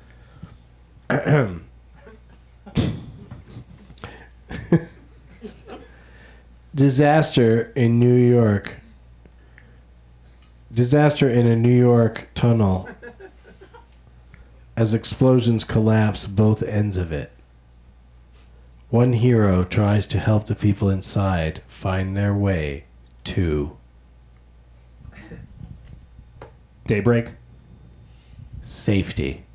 I: Disaster in New York. Disaster in a New York tunnel as explosions collapse both ends of it. One hero tries to help the people inside find their way to
F: Daybreak.
I: safety.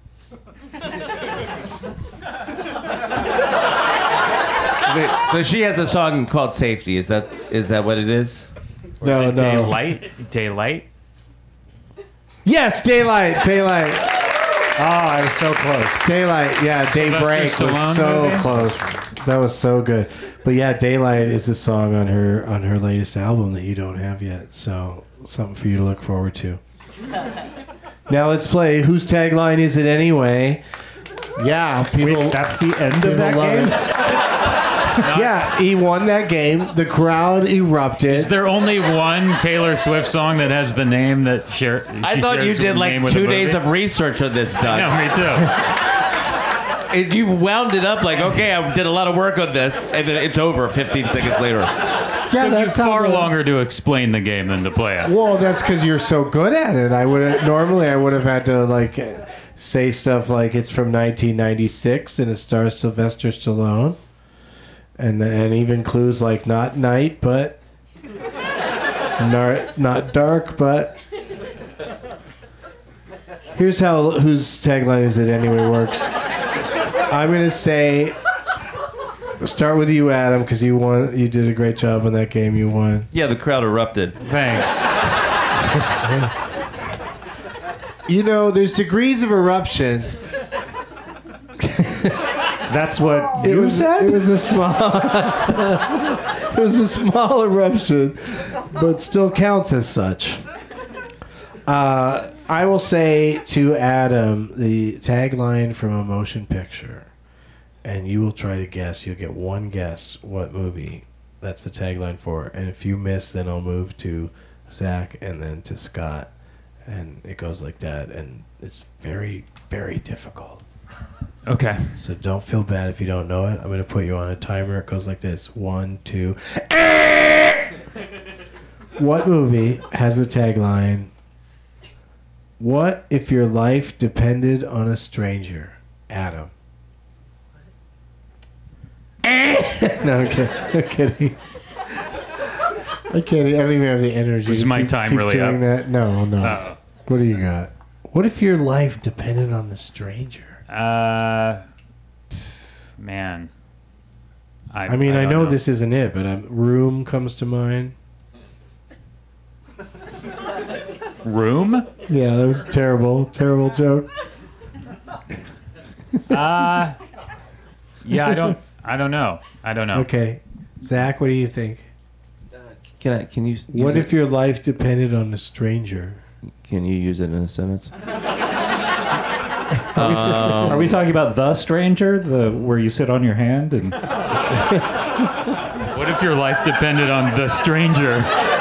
H: Wait, so she has a song called "Safety." Is that what it is?
I: No, no.
G: Daylight.
I: Yes, Daylight.
F: Oh, I was so close.
I: Daylight. Yeah, Daybreak
G: Sylvester
I: was
G: Stallone
I: so
G: movie?
I: close. That was so good. But yeah, Daylight is a song on her latest album that you don't have yet. So something for you to look forward to. Now let's play. Whose tagline is it anyway? Yeah, people.
F: Wait, that's the end
I: people
F: of that
I: love
F: game?
I: it. Yeah, he won that game. The crowd erupted.
G: Is there only one Taylor Swift song that has the name that
H: I thought you did like 2 days of research on this, Doug.
G: No, me too.
H: You wound it up like, okay, I did a lot of work on this, and then it's over 15 seconds later.
I: Yeah,
G: Took you
I: that's how
G: far
I: the-
G: longer to explain the game than to play it.
I: Well, that's because you're so good at it. I would have had to like say stuff like it's from 1996 and it stars Sylvester Stallone, and even clues like not night but not dark but. Here's how whose tagline is it anyway works. I'm gonna say. Start with you, Adam, because you won. You did a great job on that game. You won.
H: Yeah, the crowd erupted.
G: Thanks.
I: You know, there's degrees of eruption.
F: That's what you said?
I: It was a small. It was a small eruption, but still counts as such. I will say to Adam the tagline from a motion picture, and you will try to guess. You'll get one guess what movie that's the tagline for, and if you miss, then I'll move to Zach and then to Scott, and it goes like that, and it's very, very difficult.
G: Okay.
I: So don't feel bad if you don't know it. I'm going to put you on a timer. It goes like this. 1, 2. What movie has the tagline, "What if your life depended on a stranger?" Adam. No, I'm kidding. I'm kidding. I don't even have the energy.
G: Was
I: to
G: my
I: keep-
G: time
I: keep
G: really
I: doing
G: up?
I: that. No.
G: Uh-oh.
I: What do you got? What if your life depended on a stranger?
G: Man.
I: I mean, I
G: don't
I: know this isn't it, but Room comes to mind.
G: Room?
I: Yeah, that was a terrible joke.
G: Yeah, I don't know.
I: Okay, Zach, what do you think?
H: Can you?
I: What if your life depended on a stranger?
H: Can you use it in a sentence?
F: Are we talking about The Stranger, where you sit on your hand and
G: What if your life depended on the stranger?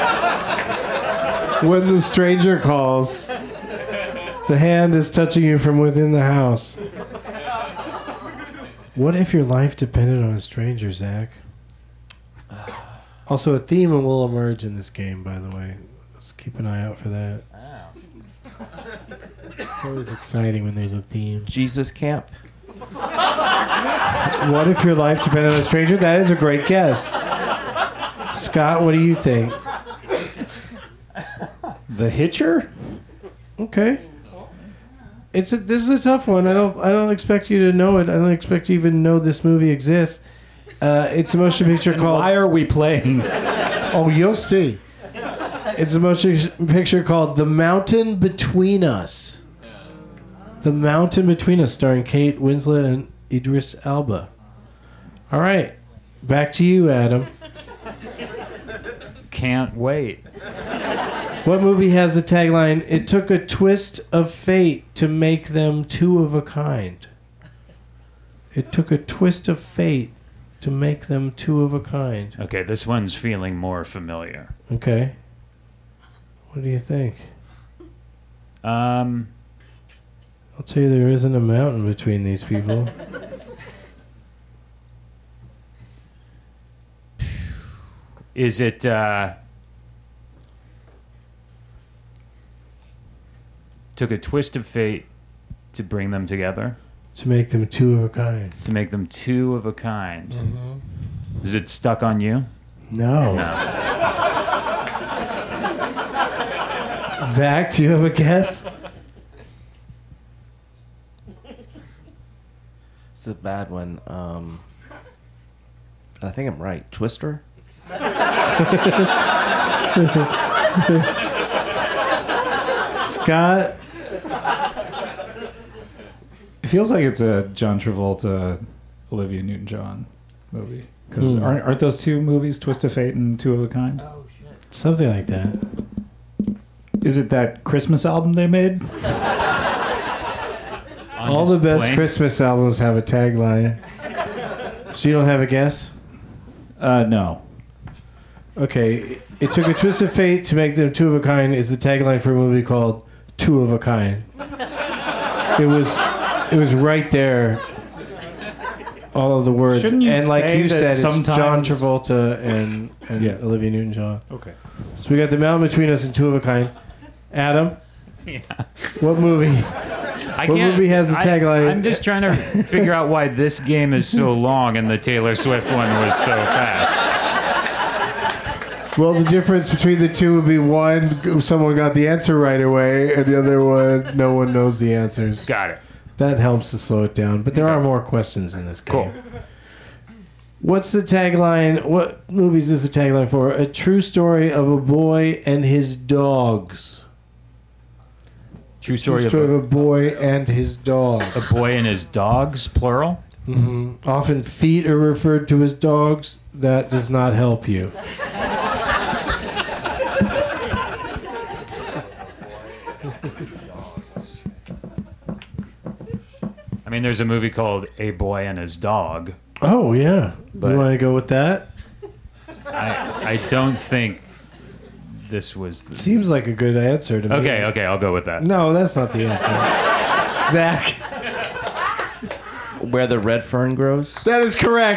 I: When the stranger calls, the hand is touching you from within the house. What if your life depended on a stranger, Zach? Also, a theme will emerge in this game, by the way. Let's keep an eye out for that. It's always exciting when there's a theme.
H: Jesus Camp.
I: What if your life depended on a stranger? That is a great guess. Scott, what do you think?
F: The Hitcher?
I: Okay. This is a tough one. I don't expect you to know it. I don't expect you to even know this movie exists. It's a motion picture called.
F: Why are we playing?
I: Oh, you'll see. It's a motion picture called The Mountain Between Us. The Mountain Between Us, starring Kate Winslet and Idris Elba. All right, back to you, Adam.
G: Can't wait.
I: What movie has the tagline, "It took a twist of fate to make them two of a kind"? It took a twist of fate to make them two of a kind.
G: Okay, this one's feeling more familiar.
I: Okay. What do you think? I'll tell you, there isn't a mountain between these people.
G: Is it took a twist of fate to bring them together?
I: To make them two of a kind.
G: To make them two of a kind. Is it Stuck on You?
I: No. Zach, do you have a guess?
H: It's a bad one. I think I'm right. Twister?
I: Scott?
F: It feels like it's a John Travolta, Olivia Newton-John movie. Because aren't those two movies, Twist of Fate and Two of a Kind?
I: Oh, shit. Something like that.
F: Is it that Christmas album they made?
I: All the best Christmas albums have a tagline. So you don't have a guess?
F: No.
I: Okay. It took a twist of fate to make them two of a kind is the tagline for a movie called Two of a Kind. It was right there. All of the words.
F: Shouldn't you
I: and like
F: say
I: you
F: that
I: said, it's
F: sometimes-
I: John Travolta and Olivia Newton-John.
F: Okay.
I: So we got The Mountain Between Us and Two of a Kind. Adam?
G: Yeah.
I: What movie? What movie has the tagline?
G: I'm just trying to figure out why this game is so long and the Taylor Swift one was so fast.
I: Well, the difference between the two would be one, someone got the answer right away, and the other one, no one knows the answers.
G: Got it.
I: That helps to slow it down. But there are more questions in this game.
G: Cool.
I: What's the tagline? What movies is the tagline for? A true story of a boy and his dogs.
G: True story,
I: of a boy and his dogs.
G: A boy and his dogs, plural?
I: Mm-hmm. Often feet are referred to as dogs. That does not help you.
G: I mean, there's a movie called A Boy and His Dog.
I: Oh, yeah.
G: But
I: you want to go with that?
G: I don't think this was the...
I: Seems like a good answer to me.
G: Okay, I'll go with that.
I: No, that's not the answer. Zach?
H: Where the red fern grows?
I: That is correct.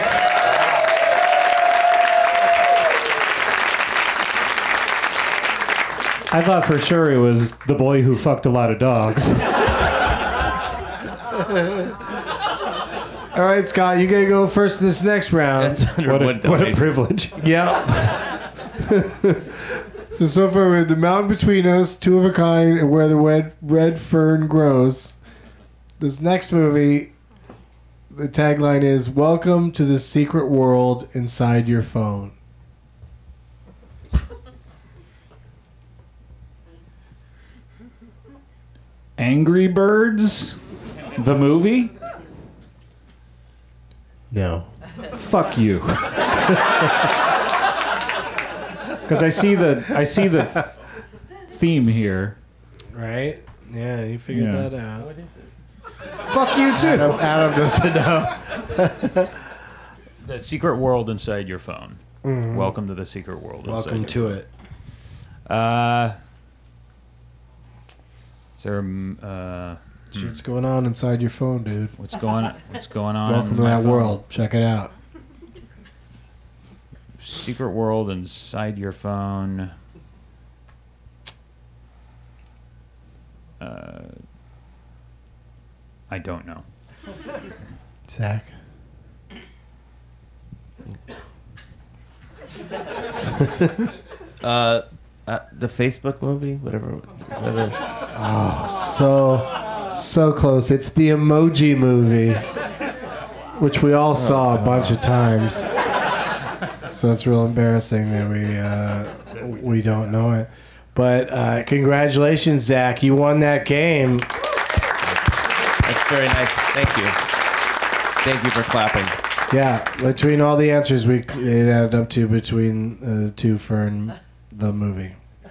F: I thought for sure it was the boy who fucked a lot of dogs.
I: All right, Scott, you gotta go first in this next round.
H: That's
F: What a privilege.
I: Yeah. So far we have The Mountain Between Us, Two of a Kind, and Where the Red Fern Grows. This next movie, the tagline is Welcome to the Secret World Inside Your Phone.
F: Angry Birds? The movie?
I: No.
F: Fuck you. Because I see the theme here.
I: Right? Yeah, you figured
F: Yeah.
I: that out.
F: Fuck you too.
I: Adam doesn't know.
G: The Secret World Inside Your Phone.
I: Mhm.
G: Welcome to the Secret World.
I: Welcome
G: Inside Your
I: to it.
G: Phone. Is there
I: Shit's going on inside your phone, dude.
G: what's going on?
I: Welcome
G: in
I: to
G: my
I: that
G: phone?
I: world. Check it out.
G: Secret World Inside Your Phone. I don't know.
I: Zach?
H: The Facebook movie, whatever. Is that
I: So close. It's the Emoji Movie, which we all saw a bunch of times. So it's real embarrassing that we don't know it. But congratulations, Zach. You won that game.
H: That's very nice. Thank you. Thank you for clapping.
I: Yeah, between all the answers it added up to between two for the movie.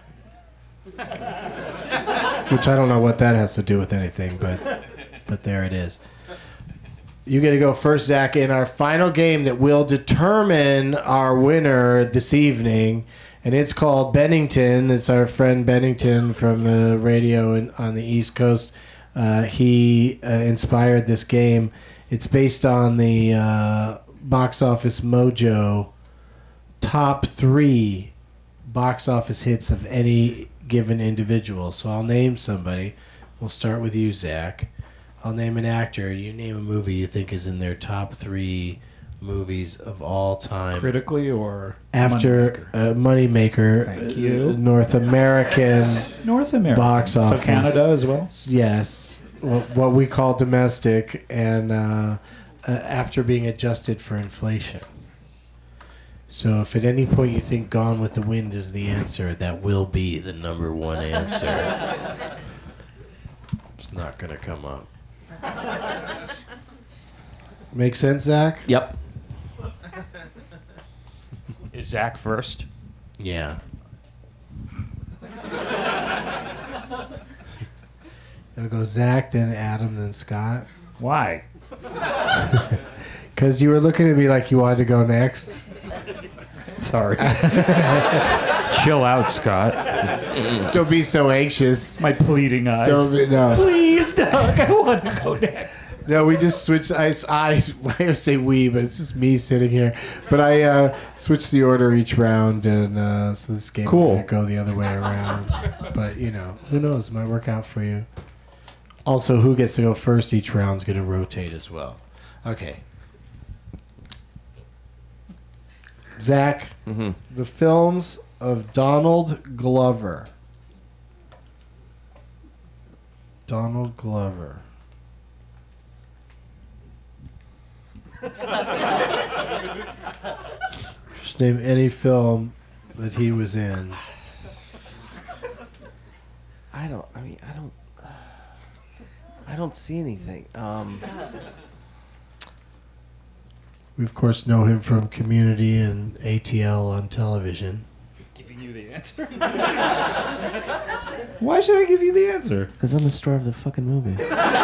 I: Which I don't know what that has to do with anything, but there it is. You get to go first, Zach, in our final game that will determine our winner this evening. And it's called Bennington. It's our friend Bennington from the radio on the East Coast. He inspired this game. It's based on the Box Office Mojo top 3 box office hits of any given individual. So I'll name somebody. We'll start with you, Zach. I'll name an actor. You name a movie you think is in their top 3 movies of all time.
F: Critically or
I: after Moneymaker?
F: Thank you.
I: North American box office.
F: So Canada as well?
I: Yes. What we call domestic, and after being adjusted for inflation. So if at any point you think Gone with the Wind is the answer, that will be the number 1 answer. It's not going to come up. Make sense, Zach?
H: Yep.
G: Is Zach first?
I: Yeah. It'll go Zach, then Adam, then Scott.
F: Why?
I: Because you were looking at me like you wanted to go next.
F: Sorry.
G: Chill out, Scott.
I: Don't be so anxious.
F: My pleading eyes.
I: No.
F: Please, Doug, I want to go next.
I: No, we just switched. I say we, but it's just me sitting here. But I switched the order each round, and so this game will go the other way around. But, who knows? It might work out for you. Also, who gets to go first each round is going to rotate as well. Okay. Zach, the films of Donald Glover. Donald Glover. Just name any film that he was in.
H: I don't see anything.
I: We, of course, know him from Community and ATL on television.
F: Giving you the answer? Why should I give you the answer?
H: Because I'm the star of the fucking movie.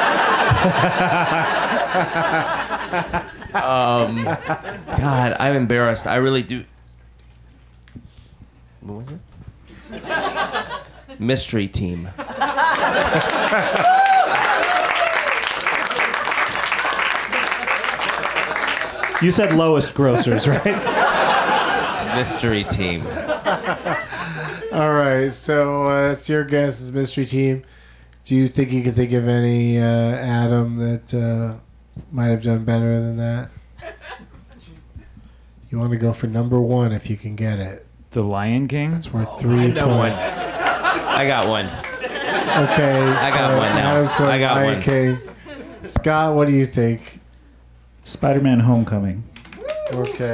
H: God, I'm embarrassed. I really do. What was it? Mystery Team.
F: You said lowest grossers, right?
H: Mystery Team.
I: All right, so it's your guess is Mystery Team. Do you think you could think of any Adam that might have done better than that? You want to go for number 1 if you can get it.
G: The Lion King?
I: It's worth 3 points.
H: I got one.
I: Okay,
H: I got one now.
I: Adam's going
H: I got
I: Lion
H: one.
I: King. Scott, what do you think?
F: Spider-Man Homecoming.
I: Okay.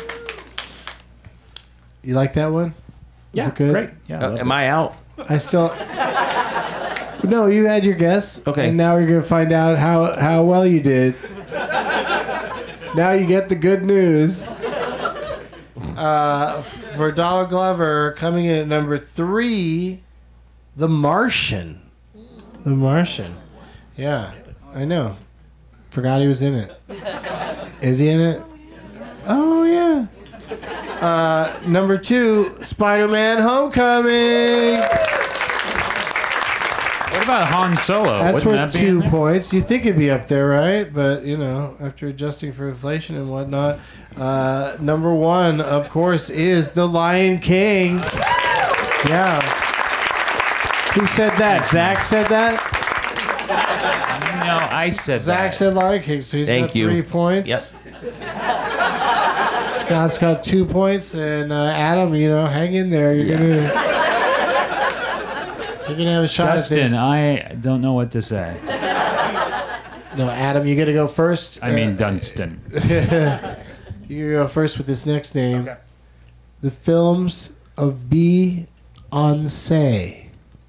I: You like that one?
F: Yeah,
I: Is it good?
F: great. Yeah,
H: Am I out?
I: I still... No, you had your guess.
H: Okay.
I: And now we're going to find out how well you did. Now you get the good news. For Donald Glover, coming in at number 3, The Martian. The Martian. Yeah, I know. Forgot he was in it. Is he in it? Oh, yeah. Number 2, Spider-Man Homecoming.
G: What about Han Solo?
I: That's
G: Wouldn't
I: worth
G: that be in
I: 2
G: there?
I: points. You'd think it'd be up there, right? But, after adjusting for inflation and whatnot. Number 1, of course, is The Lion King. Yeah. Who said that? Zach said that?
G: No, I said
I: Zach
G: that.
I: said Lion King, so he's
H: Thank
I: got
H: you.
I: 3 points.
H: Yep.
I: Scott's got 2 points, and Adam, hang in there. You're gonna have a shot at
G: Justin,
I: this.
G: I don't know what to say.
I: No, Adam, you gotta go first.
G: I mean Dunstan.
I: You go first with this next name. Okay. The films of Beyoncé.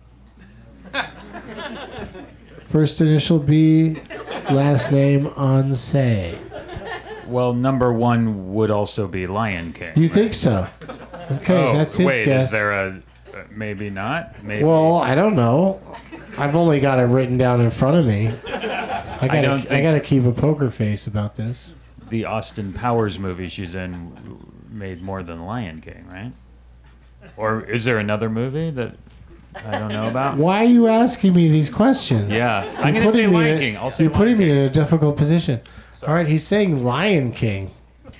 I: First initial B, last name Onse.
G: Well, number one would also be Lion King.
I: You think so? Okay, that's his
G: wait,
I: guess.
G: is there a maybe not? Maybe.
I: Well, I don't know. I've only got it written down in front of me. I gotta keep a poker face about this.
G: The Austin Powers movie she's in made more than Lion King, right? Or is there another movie that I don't know about?
I: Why are you asking me these questions?
G: Yeah, I'm going to say Lion King. I'll say
I: You're
G: Lion
I: putting
G: King.
I: me in a difficult position.
G: Sorry.
I: All right, he's saying Lion King.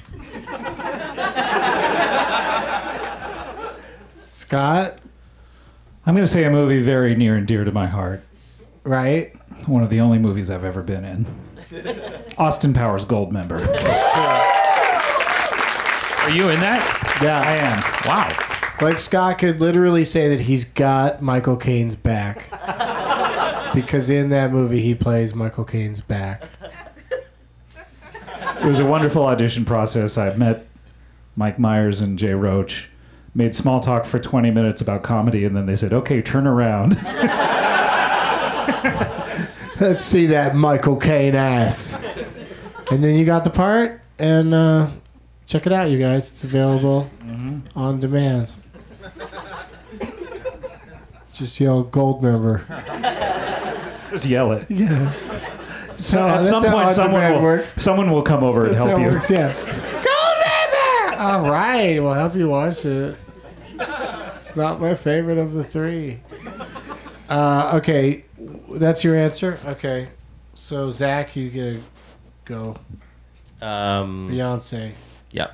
I: Scott,
F: I'm going to say a movie very near and dear to my heart.
I: right?
F: One of the only movies I've ever been in. Austin Powers Goldmember.
G: Are you in that?
I: Yeah.
F: I am.
G: Wow.
I: Like Scott could literally say that he's got Michael Caine's back. Because in that movie he plays Michael Caine's back.
F: It was a wonderful audition process. I met Mike Myers and Jay Roach, made small talk for 20 minutes about comedy, and then they said, okay, turn around.
I: Let's see that Michael Caine ass. And then you got the part, and check it out, you guys. It's available on demand. Just yell Goldmember.
F: Just yell it.
I: Yeah. So
F: At
I: that's
F: some
I: how
F: point,
I: on-demand works.
F: someone will come over and
I: That's
F: help
I: how it
F: you.
I: works, yeah. Goldmember! All right, we'll help you watch it. It's not my favorite of the three. Okay, that's your answer? Okay. So, Zach, you get to go. Beyonce.
H: Yeah.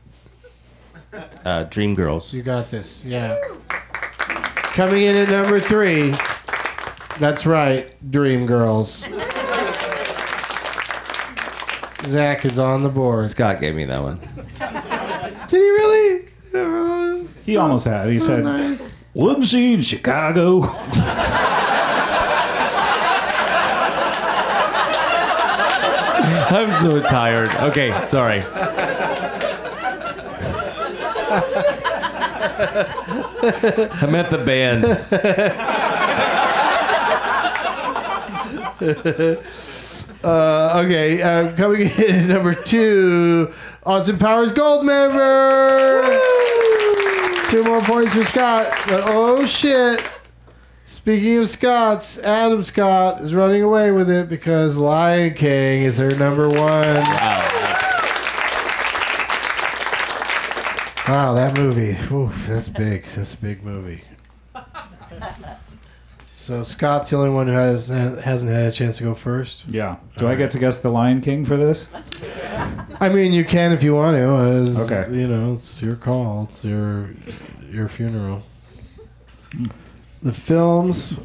H: Dreamgirls.
I: You got this. Yeah. Coming in at number 3. That's right, Dreamgirls. Zach is on the board.
H: Scott gave me that one.
I: Did he really? Oh,
F: He almost had. He
I: so
F: said,
I: nice.
F: "Wouldn't see in Chicago."
H: I'm so tired. Okay, sorry. I meant the band.
I: Okay, coming in at number 2, Austin Powers Goldmember. 2 more points for Scott. But oh shit! Speaking of Scots, Adam Scott is running away with it because Lion King is her number 1. Wow, that movie. Oof, that's big. That's a big movie. So Scott's the only one who hasn't had a chance to go first.
F: Yeah. Do I get to guess the Lion King for this?
I: I mean, you can if you want to.
F: Okay.
I: You know, it's your call. It's your funeral. The films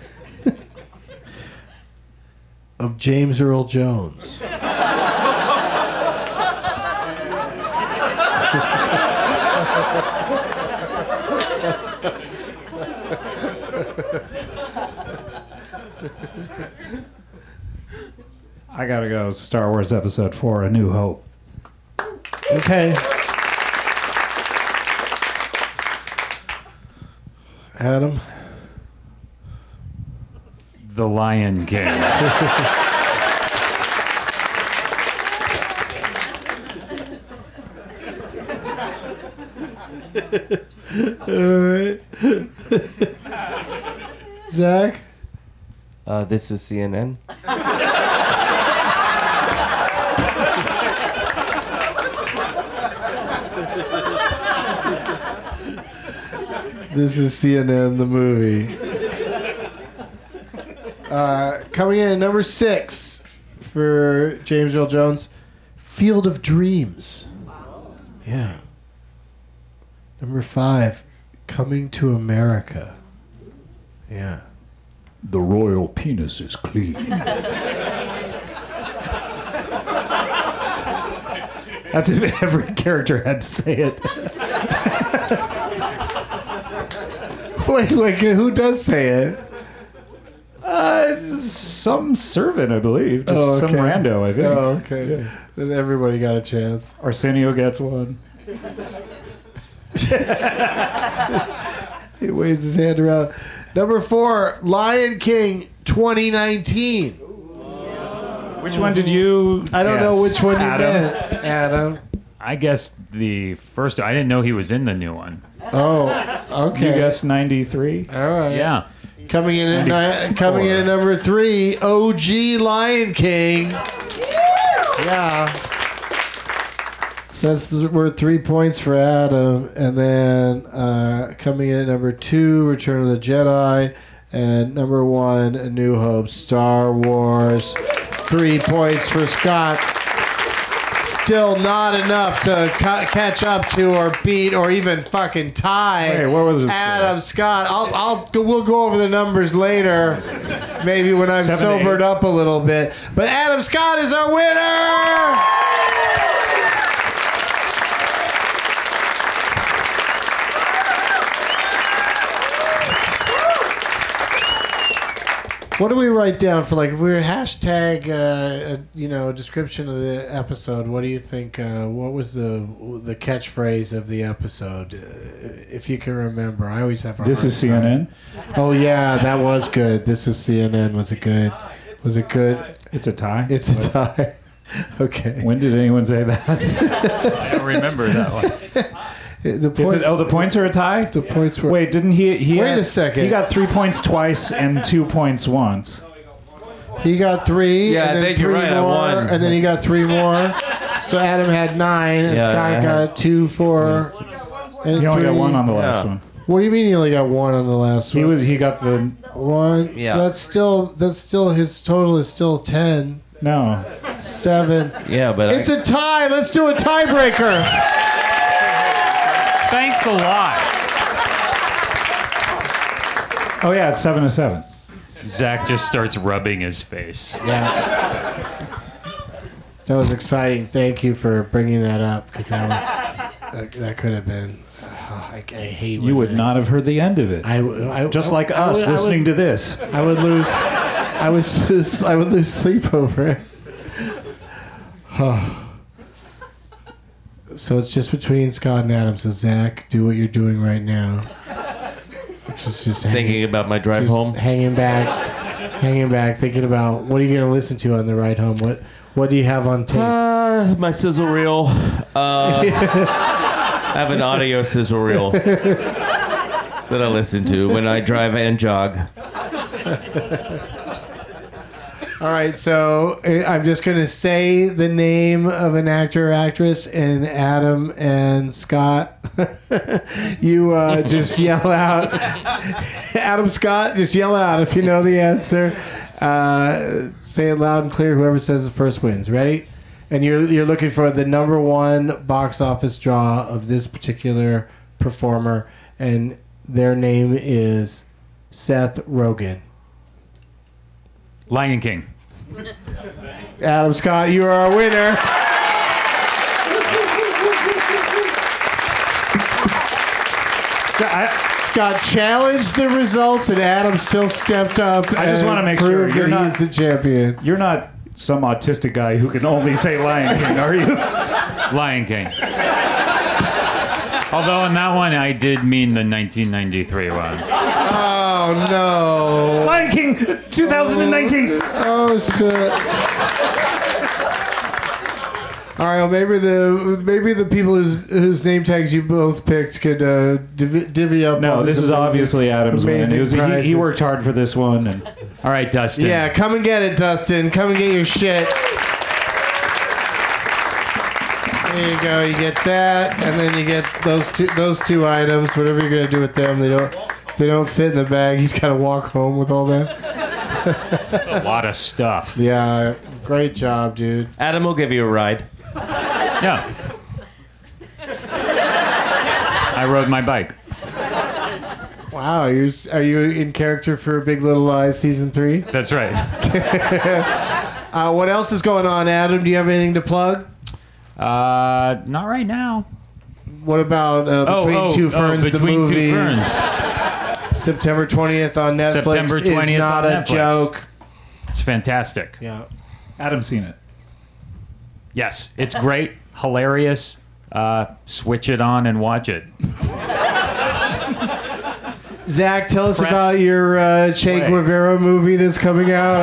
I: of James Earl Jones.
F: I gotta go Star Wars Episode 4, A New Hope.
I: Okay. Adam?
G: The Lion King.
I: All right. Zach?
H: This is CNN.
I: This is CNN, the movie. Coming in at number 6 for James Earl Jones, Field of Dreams. Yeah. Number 5, Coming to America. Yeah.
F: The royal penis is clean. That's if every character had to say it.
I: Wait, who does say it?
F: Some servant, I believe. Just some rando, I think.
I: Oh, okay.
F: Yeah.
I: Then everybody got a chance.
F: Arsenio gets one.
I: He waves his hand around. Number 4, Lion King 2019.
F: Which one did you
I: I don't know which one you meant, Adam.
G: I guessed the first. I didn't know he was in the new one.
I: Oh, okay.
F: You guessed 93?
I: All right.
G: Yeah.
I: Coming in at number 3, OG Lion King. Yeah. So that's worth 3 points for Adam. And then coming in at number 2, Return of the Jedi. And number 1, A New Hope, Star Wars. 3 points for Scott. Still not enough to catch up to or beat or even fucking tie.
F: Wait, what was it?
I: Adam Scott. We'll go over the numbers later, maybe when I'm
F: 7 to 8.
I: sobered up a little bit. But Adam Scott is our winner. What do we write down for, like, if we were hashtag, description of the episode? What do you think? What was the catchphrase of the episode? If you can remember, I always have.
F: This is CNN.
I: Oh yeah, that was good. This is CNN. Was it good? Was it good?
F: It's a tie.
I: It's a tie. Okay.
F: When did anyone say that?
G: I don't remember that one.
I: The points,
F: the points are a tie?
I: The points were.
F: Wait, didn't he
I: Wait a second.
F: He got 3 points twice and 2 points once.
I: He got 3.
H: Yeah,
I: and
H: I
I: then
H: think
I: 3
H: you're right, I
I: more,
H: won.
I: and then he got 3 more. So Adam had 9, and
H: Yeah,
I: Scott
H: I
I: got 2, 4, and
F: He only
I: 3.
F: got 1 on the last
H: Yeah.
F: one.
I: What do you mean he only got 1 on the last one?
F: He got the
I: 1.
H: Yeah.
I: So that's still his total is still 10,
F: no.
I: 7.
H: Yeah, but
I: It's a tie. Let's do a tiebreaker.
G: Thanks a lot.
F: Oh yeah, it's 7 to 7.
G: Zach just starts rubbing his face.
I: Yeah. That was exciting. Thank you for bringing that up, because that could have been. I hate.
F: You would not have heard the end of it. Just like us listening to this.
I: I would lose. I would lose sleep over it. So it's just between Scott and Adam. So Zach, do what you're doing right now, which is just
H: thinking about my drive home.
I: hanging back, thinking about what are you going to listen to on the ride home. What do you have on tape?
H: My sizzle reel. I have an audio sizzle reel that I listen to when I drive and jog.
I: All right, so I'm just going to say the name of an actor or actress, and Adam and Scott, you just yell out. Adam, Scott, just yell out if you know the answer. Say it loud and clear. Whoever says it first wins. Ready? And you're looking for the number 1 box office draw of this particular performer, and their name is Seth Rogen.
G: Lion King.
I: Adam Scott, you are our winner. Scott challenged the results, and Adam still stepped up.
F: I just
I: and
F: want to make sure
I: proved
F: you're
I: that
F: not
I: he's the champion.
F: You're not some autistic guy who can only say Lion King, are you?
G: Lion King. Although in that one, I did mean the 1993 one.
I: Oh no!
F: Lion King 2019.
I: Oh shit! All right, well, maybe the people whose name tags you both picked could divvy up.
F: No,
I: all
F: this is obviously Adam's win. He worked hard for this one. And
G: all right, Dustin.
I: Yeah, come and get it, Dustin. Come and get your shit. There you go. You get that, and then you get those two items. Whatever you're gonna do with them, they don't fit in the bag. He's got to walk home with all that.
G: That's a lot of stuff.
I: Yeah, great job, dude.
H: Adam will give you a ride.
G: Yeah. I rode my bike.
I: Wow, are you in character for Big Little Lies season 3?
G: That's right.
I: What else is going on, Adam? Do you have anything to plug?
G: Not right now.
I: What about Between Two Ferns, the
G: Between
I: movie?
G: Two Ferns.
I: September 20th on Netflix.
G: September 20th
I: is not
G: on
I: a
G: Netflix.
I: joke.
G: It's fantastic.
I: Yeah.
F: Adam's seen it.
G: Yes, it's great, hilarious. Switch it on and watch it.
I: Zach, tell us
G: Press
I: about your Che
G: play.
I: Guevara movie that's coming out.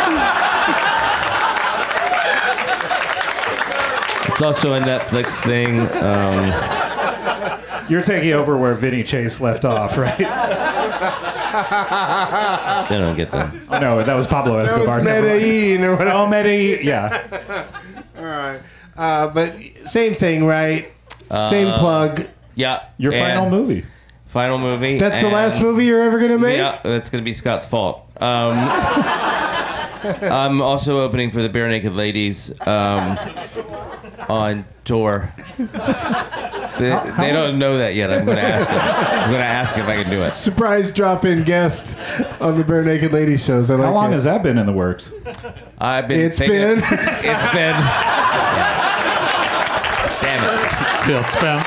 H: It's also a Netflix thing.
F: You're taking over where Vinny Chase left off, right?
H: I don't get that.
F: Oh, no, that was Pablo
I: That
F: Escobar.
I: was
F: Never mind.
I: Medellin or whatever.
F: Oh, Medellin, yeah.
I: All right. But same thing, right? Same plug.
H: Yeah.
F: Your final
H: and
F: movie.
H: Final movie.
I: That's the
H: and-
I: last movie you're ever going to make?
H: Yeah, that's going to be Scott's fault. I'm also opening for the Bare Naked Ladies on tour. They don't know that yet. I'm going to ask them. I'm going to ask if I can do it.
I: Surprise drop-in guest on the Bare Naked Ladies shows. I like
F: How long
I: it.
F: has that been in the works?
H: I've been.
I: It's
H: thinking-
I: been.
H: It's been. Damn it.
G: Bill Spell.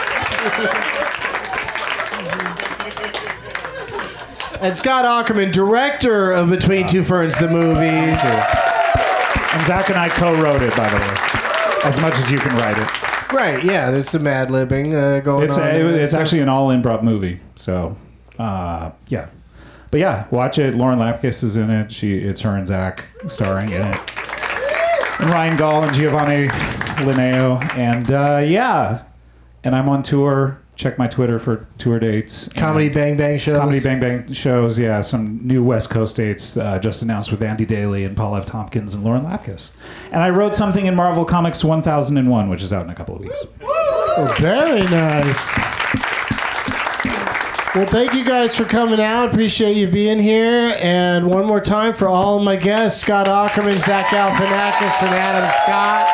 I: And Scott Aukerman, director of Between Two Ferns, the movie.
F: And Zach and I co-wrote it, by the way. As much as you can write it.
I: Right, yeah, there's some ad-libbing going on.
F: It's actually an all-improv movie, so yeah. But yeah, watch it. Lauren Lapkus is in it. It's her and Zach starring in it. And Ryan Gall and Giovanni Linneo. And yeah. And I'm on tour. Check my Twitter for tour dates.
I: Comedy Bang Bang shows.
F: Comedy Bang Bang shows, yeah. Some new West Coast dates just announced with Andy Daly and Paul F. Tompkins and Lauren Lapkus. And I wrote something in Marvel Comics 1001, which is out in a couple of weeks.
I: Oh, very nice. Well, thank you guys for coming out. Appreciate you being here. And one more time for all of my guests, Scott Aukerman, Zach Galifianakis, and Adam Scott.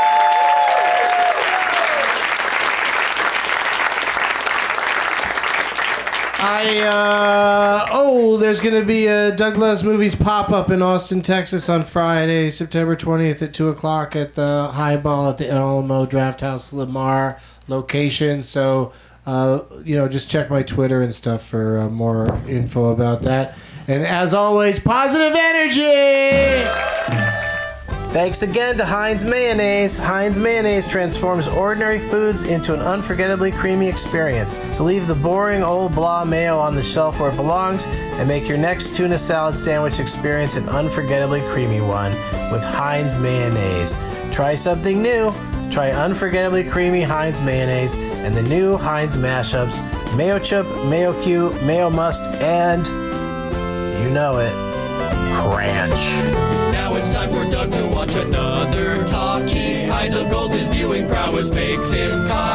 I: There's going to be a Doug Loves Movies pop-up in Austin, Texas on Friday, September 20th at 2 o'clock at the Highball at the Alamo Draft House Lamar location. So, just check my Twitter and stuff for more info about that. And as always, positive energy! Thanks again to Heinz Mayonnaise. Heinz Mayonnaise transforms ordinary foods into an unforgettably creamy experience. So leave the boring old blah mayo on the shelf where it belongs and make your next tuna salad sandwich experience an unforgettably creamy one with Heinz Mayonnaise. Try something new. Try unforgettably creamy Heinz Mayonnaise and the new Heinz mashups, Mayo Chup, Mayo Q, Mayo Must, and, you know it, Ranch.
E: Now it's time for Doug to watch another talkie. Eyes of gold, his viewing prowess makes him cocky.